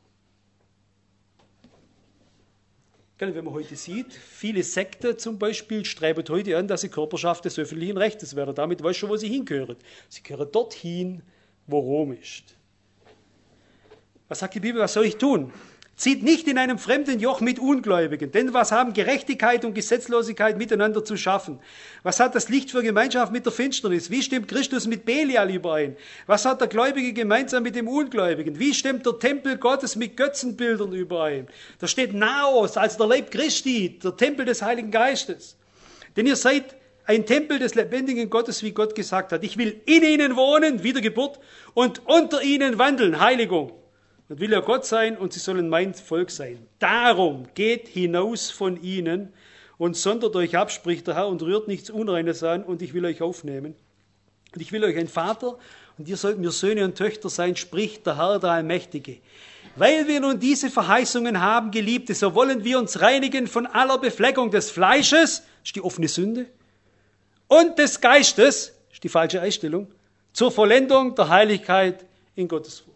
Wenn man heute sieht, viele Sekten zum Beispiel streben heute an, dass sie Körperschaft des öffentlichen Rechtes werden. Damit weißt du schon, wo sie hingehören. Sie gehören dorthin, wo Rom ist. Was sagt die Bibel, was soll ich tun? Zieht nicht in einem fremden Joch mit Ungläubigen, denn was haben Gerechtigkeit und Gesetzlosigkeit miteinander zu schaffen? Was hat das Licht für Gemeinschaft mit der Finsternis? Wie stimmt Christus mit Belial überein? Was hat der Gläubige gemeinsam mit dem Ungläubigen? Wie stimmt der Tempel Gottes mit Götzenbildern überein? Da steht Naos als der Leib Christi, der Tempel des Heiligen Geistes. Denn ihr seid ein Tempel des lebendigen Gottes, wie Gott gesagt hat. Ich will in ihnen wohnen, Wiedergeburt, und unter ihnen wandeln, Heiligung. Und will ja Gott sein und sie sollen mein Volk sein. Darum geht hinaus von ihnen und sondert euch ab, spricht der Herr, und rührt nichts Unreines an, und ich will euch aufnehmen. Und ich will euch ein Vater, und ihr sollt mir Söhne und Töchter sein, spricht der Herr, der Allmächtige. Weil wir nun diese Verheißungen haben, Geliebte, so wollen wir uns reinigen von aller Befleckung des Fleisches, das ist die offene Sünde, und des Geistes, das ist die falsche Einstellung, zur Vollendung der Heiligkeit in Gottes Furcht.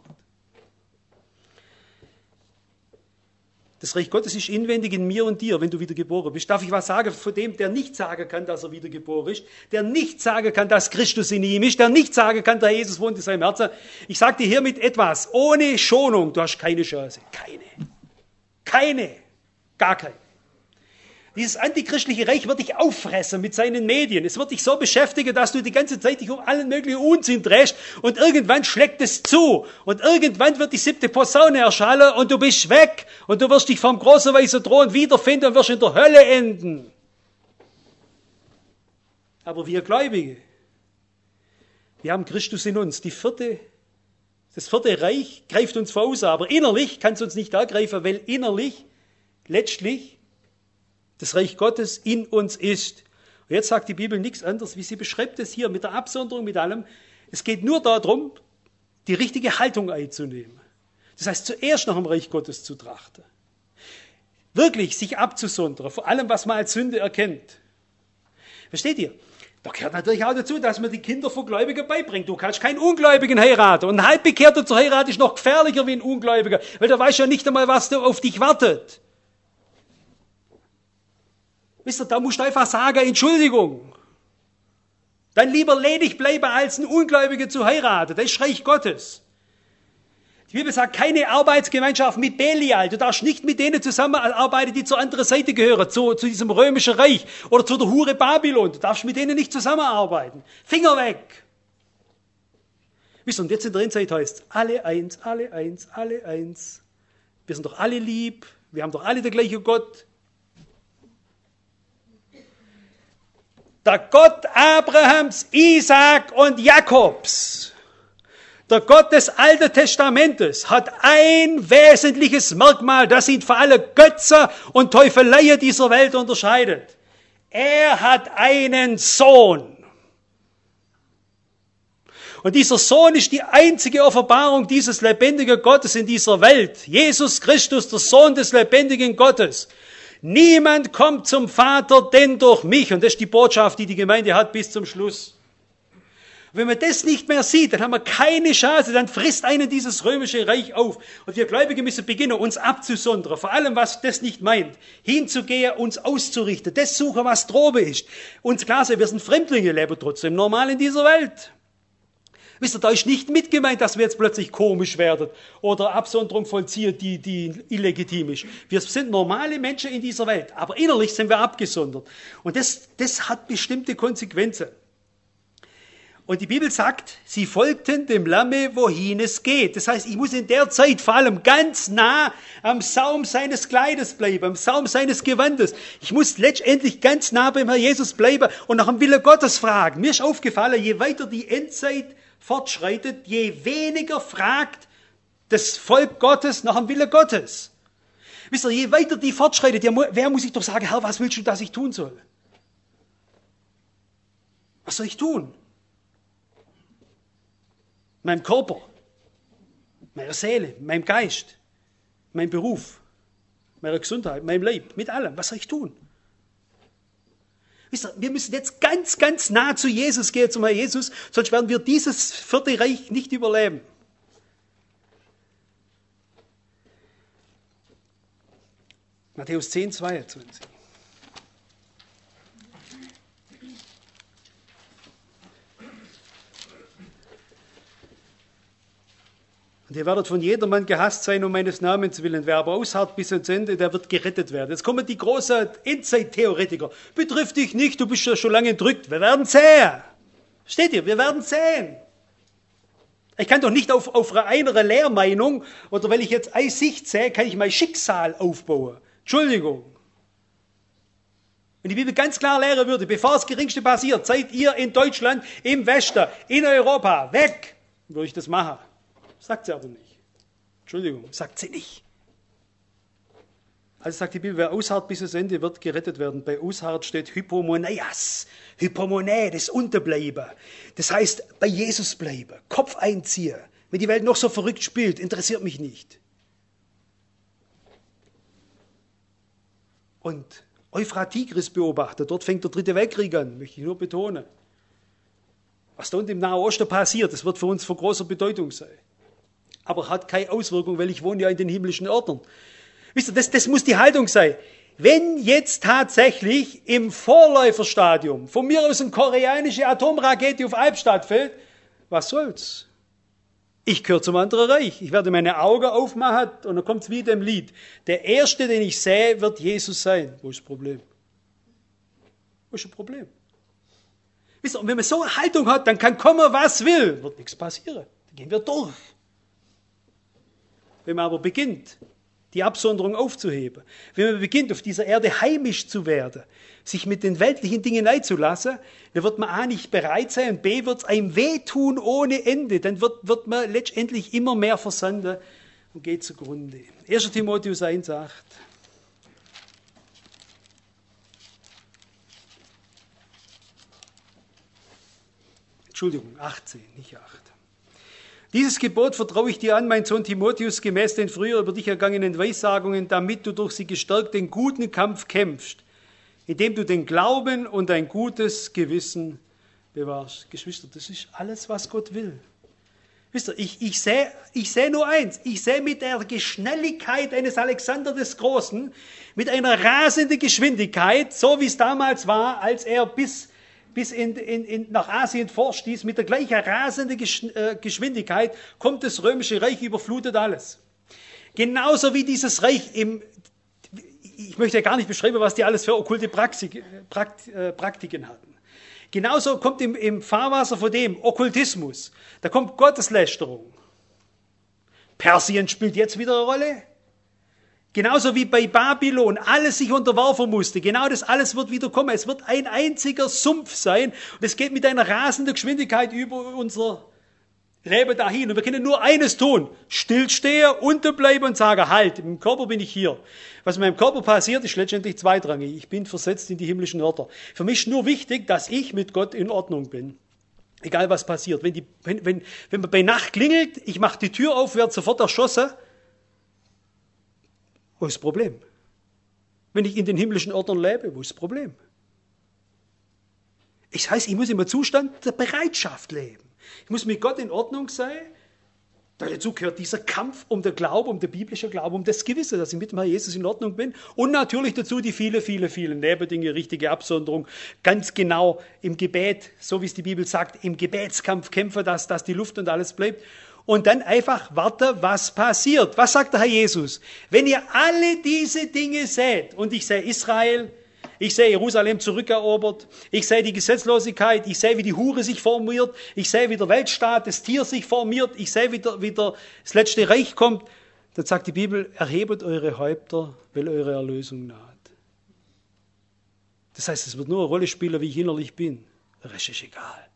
Das Reich Gottes ist inwendig in mir und dir, wenn du wiedergeboren bist. Darf ich was sagen von dem, der nicht sagen kann, dass er wiedergeboren ist, der nicht sagen kann, dass Christus in ihm ist, der nicht sagen kann, der Jesus wohnt in seinem Herzen. Ich sage dir hiermit etwas, ohne Schonung, du hast keine Chance. Keine. Keine. Gar keine. Dieses antichristliche Reich wird dich auffressen mit seinen Medien. Es wird dich so beschäftigen, dass du die ganze Zeit dich um allen möglichen Unsinn drehst und irgendwann schlägt es zu und irgendwann wird die siebte Posaune erschallen und du bist weg und du wirst dich vom großen weißen Thron wiederfinden und wirst in der Hölle enden. Aber wir Gläubige, wir haben Christus in uns. Die vierte, das vierte Reich greift uns voraus, aber innerlich kann es uns nicht ergreifen, weil innerlich letztlich das Reich Gottes in uns ist. Und jetzt sagt die Bibel nichts anderes, wie sie beschreibt es hier mit der Absonderung, mit allem. Es geht nur darum, die richtige Haltung einzunehmen. Das heißt, zuerst nach dem Reich Gottes zu trachten. Wirklich sich abzusondern, vor allem, was man als Sünde erkennt. Versteht ihr? Da gehört natürlich auch dazu, dass man die Kinder von Gläubigen beibringt. Du kannst keinen Ungläubigen heiraten. Und ein Halbbekehrter zu heiraten ist noch gefährlicher wie ein Ungläubiger, weil der weiß ja nicht einmal, was auf dich wartet. Wisst ihr, da musst du einfach sagen, Entschuldigung. Dann lieber ledig bleiben, als einen Ungläubigen zu heiraten. Das ist Reich Gottes. Die Bibel sagt, keine Arbeitsgemeinschaft mit Belial. Du darfst nicht mit denen zusammenarbeiten, die zur anderen Seite gehören, zu, zu diesem römischen Reich oder zu der Hure Babylon. Du darfst mit denen nicht zusammenarbeiten. Finger weg. Wisst ihr, und jetzt in der Endzeit heißt es, alle eins, alle eins, alle eins. Wir sind doch alle lieb. Wir haben doch alle den gleichen Gott. Der Gott Abrahams, Isaak und Jakobs, der Gott des Alten Testamentes, hat ein wesentliches Merkmal, das ihn vor alle Götze und Teufeleien dieser Welt unterscheidet. Er hat einen Sohn. Und dieser Sohn ist die einzige Offenbarung dieses lebendigen Gottes in dieser Welt. Jesus Christus, der Sohn des lebendigen Gottes. Niemand kommt zum Vater, denn durch mich. Und das ist die Botschaft, die die Gemeinde hat bis zum Schluss. Wenn man das nicht mehr sieht, dann haben wir keine Chance, dann frisst einen dieses römische Reich auf. Und wir Gläubige müssen beginnen, uns abzusondern, vor allem, was das nicht meint, hinzugehen, uns auszurichten, das suchen, was drobe ist. Uns klar sein, wir sind Fremdlinge, leben trotzdem normal in dieser Welt. Wisst ihr, da ist nicht mit gemeint, dass wir jetzt plötzlich komisch werden oder Absonderung vollziehen, die, die illegitim ist. Wir sind normale Menschen in dieser Welt, aber innerlich sind wir abgesondert. Und das, das hat bestimmte Konsequenzen. Und die Bibel sagt, sie folgten dem Lamme, wohin es geht. Das heißt, ich muss in der Zeit vor allem ganz nah am Saum seines Kleides bleiben, am Saum seines Gewandes. Ich muss letztendlich ganz nah beim Herrn Jesus bleiben und nach dem Willen Gottes fragen. Mir ist aufgefallen, je weiter die Endzeit fortschreitet, je weniger fragt das Volk Gottes nach dem Willen Gottes. Wisst ihr, je weiter die fortschreitet, wer muss ich doch sagen, Herr, was willst du, dass ich tun soll? Was soll ich tun? Meinem Körper, meiner Seele, meinem Geist, meinem Beruf, meiner Gesundheit, meinem Leib, mit allem. Was soll ich tun? Wisst ihr, wir müssen jetzt ganz, ganz nah zu Jesus gehen, zum Herrn Jesus, sonst werden wir dieses vierte Reich nicht überleben. Matthäus zehn, zweiundzwanzig. Und ihr werdet von jedermann gehasst sein um meines Namens willen. Wer aber ausharrt bis ans Ende, der wird gerettet werden. Jetzt kommen die großen Endzeit-Theoretiker. Betrifft dich nicht, du bist ja schon lange entrückt. Wir werden sehen. Steht ihr? Wir werden sehen. Ich kann doch nicht auf, auf einer Lehrmeinung oder weil ich jetzt eine Sicht sehe, kann ich mein Schicksal aufbauen. Entschuldigung. Wenn die Bibel ganz klar lehren würde, bevor das Geringste passiert, seid ihr in Deutschland, im Westen, in Europa, weg, würde ich das machen. Sagt sie aber nicht. Entschuldigung, sagt sie nicht. Also sagt die Bibel, wer ausharrt bis ans Ende, wird gerettet werden. Bei ausharrt steht Hypomoneias, Hypomonä, das Unterbleiben. Das heißt, bei Jesus bleiben, Kopf einziehen. Wenn die Welt noch so verrückt spielt, interessiert mich nicht. Und Euphrat-Tigris beobachtet, dort fängt der dritte Weltkrieg an, möchte ich nur betonen. Was da unten im Nahen Osten passiert, das wird für uns von großer Bedeutung sein. Aber hat keine Auswirkung, weil ich wohne ja in den himmlischen Orten. Wisst ihr, das, das muss die Haltung sein. Wenn jetzt tatsächlich im Vorläuferstadium von mir aus eine koreanische Atomrakete auf Albstadt fällt, was soll's? Ich gehöre zum anderen Reich. Ich werde meine Augen aufmachen und dann kommt es wieder im Lied. Der Erste, den ich sehe, wird Jesus sein. Wo ist das Problem? Wo ist das Problem? Wisst ihr, und wenn man so eine Haltung hat, dann kann kommen, was will. Wird nichts passieren. Dann gehen wir durch. Wenn man aber beginnt, die Absonderung aufzuheben, wenn man beginnt, auf dieser Erde heimisch zu werden, sich mit den weltlichen Dingen einzulassen, dann wird man A nicht bereit sein und B wird es einem wehtun ohne Ende. Dann wird, wird man letztendlich immer mehr versanden und geht zugrunde. erster Timotheus eins acht. Entschuldigung, achtzehn, nicht acht. Dieses Gebot vertraue ich dir an, mein Sohn Timotheus, gemäß den früher über dich ergangenen Weissagungen, damit du durch sie gestärkt den guten Kampf kämpfst, indem du den Glauben und ein gutes Gewissen bewahrst. Geschwister, das ist alles, was Gott will. Wisst ihr, ich, ich sehe ich seh nur eins. Ich sehe mit der Geschnelligkeit eines Alexander des Großen, mit einer rasenden Geschwindigkeit, so wie es damals war, als er bis bis in, in, in, nach Asien vorstieß, mit der gleichen rasenden Geschwindigkeit kommt das Römische Reich, überflutet alles. Genauso wie dieses Reich im, ich möchte ja gar nicht beschreiben, was die alles für okkulte Praxik, Prakt, äh, Praktiken hatten. Genauso kommt im, im Fahrwasser von dem Okkultismus, da kommt Gotteslästerung. Persien spielt jetzt wieder eine Rolle. Genauso wie bei Babylon alles sich unterwerfen musste. Genau das alles wird wieder kommen. Es wird ein einziger Sumpf sein. Und es geht mit einer rasenden Geschwindigkeit über unser Leben dahin. Und wir können nur eines tun. Stillstehen, unterbleiben und sagen, halt, im Körper bin ich hier. Was in meinem Körper passiert, ist letztendlich zweitrangig. Ich bin versetzt in die himmlischen Orte. Für mich ist nur wichtig, dass ich mit Gott in Ordnung bin. Egal was passiert. Wenn, die, wenn, wenn, wenn man bei Nacht klingelt, ich mache die Tür auf, werde sofort erschossen. Wo ist das Problem? Wenn ich in den himmlischen Orten lebe, wo ist das Problem? Das heißt, ich muss im Zustand der Bereitschaft leben. Ich muss mit Gott in Ordnung sein. Dazu gehört dieser Kampf um den Glauben, um den biblischen Glauben, um das Gewisse, dass ich mit dem Herrn Jesus in Ordnung bin. Und natürlich dazu die viele, viele, vielen Nebendinge, richtige Absonderung. Ganz genau im Gebet, so wie es die Bibel sagt, im Gebetskampf kämpfen, dass, dass die Luft und alles bleibt. Und dann einfach warten, was passiert. Was sagt der Herr Jesus? Wenn ihr alle diese Dinge seht, und ich sehe Israel, ich sehe Jerusalem zurückerobert, ich sehe die Gesetzlosigkeit, ich sehe, wie die Hure sich formiert, ich sehe, wie der Weltstaat, das Tier sich formiert, ich sehe, wie, der, wie der, das letzte Reich kommt, dann sagt die Bibel, erhebet eure Häupter, weil eure Erlösung naht. Das heißt, es wird nur eine Rolle spielen, wie ich innerlich bin. Der Rest ist egal.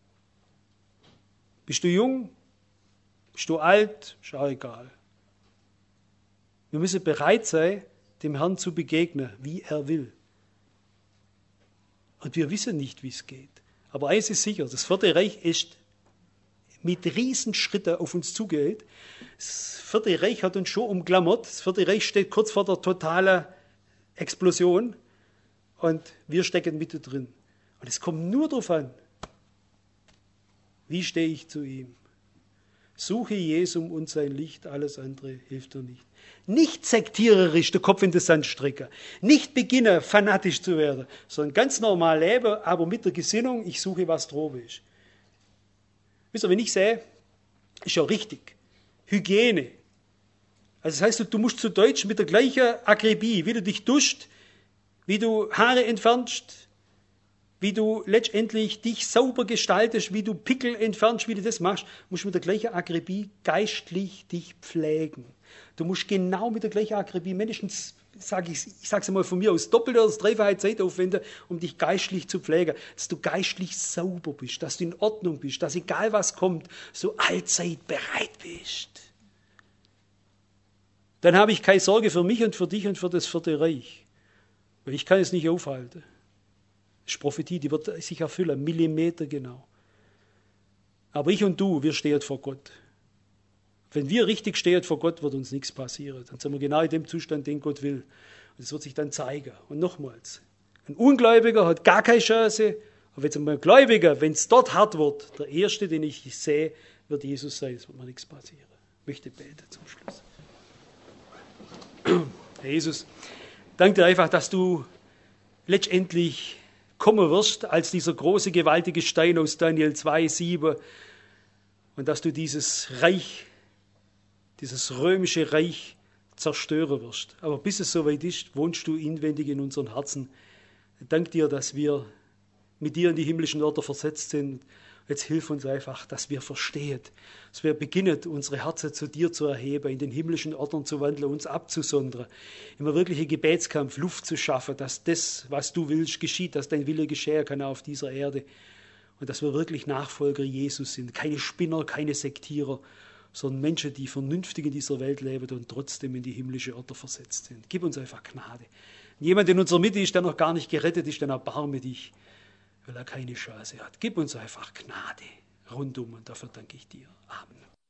Bist du jung? Bist du alt? Ist auch egal. Wir müssen bereit sein, dem Herrn zu begegnen, wie er will. Und wir wissen nicht, wie es geht. Aber eins ist sicher, das Vierte Reich ist mit Riesenschritten auf uns zugeht. Das Vierte Reich hat uns schon umklammert. Das Vierte Reich steht kurz vor der totalen Explosion. Und wir stecken mittendrin. Und es kommt nur darauf an, wie stehe ich zu ihm. Suche Jesum und sein Licht, alles andere hilft dir nicht. Nicht sektiererisch den Kopf in den Sand strecken, nicht beginnen, fanatisch zu werden, sondern ganz normal leben, aber mit der Gesinnung, ich suche, was droben ist. Wisst ihr, wenn ich sehe, ist ja richtig, Hygiene. Also das heißt, du musst zu Deutsch mit der gleichen Akribie, wie du dich duscht, wie du Haare entfernst, wie du letztendlich dich sauber gestaltest, wie du Pickel entfernst, wie du das machst, musst du mit der gleichen Akribie geistlich dich pflegen. Du musst genau mit der gleichen Akribie mindestens, sag ich, ich sage es mal von mir aus, doppelte oder dreifache Zeit aufwenden, um dich geistlich zu pflegen. Dass du geistlich sauber bist, dass du in Ordnung bist, dass egal was kommt, so allzeit bereit bist. dann habe ich keine Sorge für mich und für dich und für das vierte Reich. Weil ich kann es nicht aufhalten. Das ist Prophetie, die wird sich erfüllen, Millimeter genau. Aber ich und du, wir stehen vor Gott. Wenn wir richtig stehen vor Gott, wird uns nichts passieren. Dann sind wir genau in dem Zustand, den Gott will. Und das wird sich dann zeigen. Und nochmals, ein Ungläubiger hat gar keine Chance. Aber jetzt einmal ein Gläubiger, wenn es dort hart wird, der Erste, den ich sehe, wird Jesus sein. Es wird mir nichts passieren. Ich möchte beten zum Schluss. Herr Jesus, danke dir einfach, dass du letztendlich kommen wirst als dieser große, gewaltige Stein aus Daniel zwei, sieben und dass du dieses Reich, dieses römische Reich zerstören wirst. Aber bis es soweit ist, wohnst du inwendig in unseren Herzen. Dank dir, dass wir mit dir in die himmlischen Orte versetzt sind. Jetzt hilf uns einfach, dass wir verstehen, dass wir beginnen, unsere Herzen zu dir zu erheben, in den himmlischen Orten zu wandeln, uns abzusondern, immer wirklichen Gebetskampf, Luft zu schaffen, dass das, was du willst, geschieht, dass dein Wille geschehen kann auf dieser Erde und dass wir wirklich Nachfolger Jesus sind, keine Spinner, keine Sektierer, sondern Menschen, die vernünftig in dieser Welt leben und trotzdem in die himmlische Orte versetzt sind. Gib uns einfach Gnade. Jemand in unserer Mitte ist, der noch gar nicht gerettet ist, dann erbarme dich, weil er keine Chance hat. Gib uns einfach Gnade rundum und dafür danke ich dir. Amen.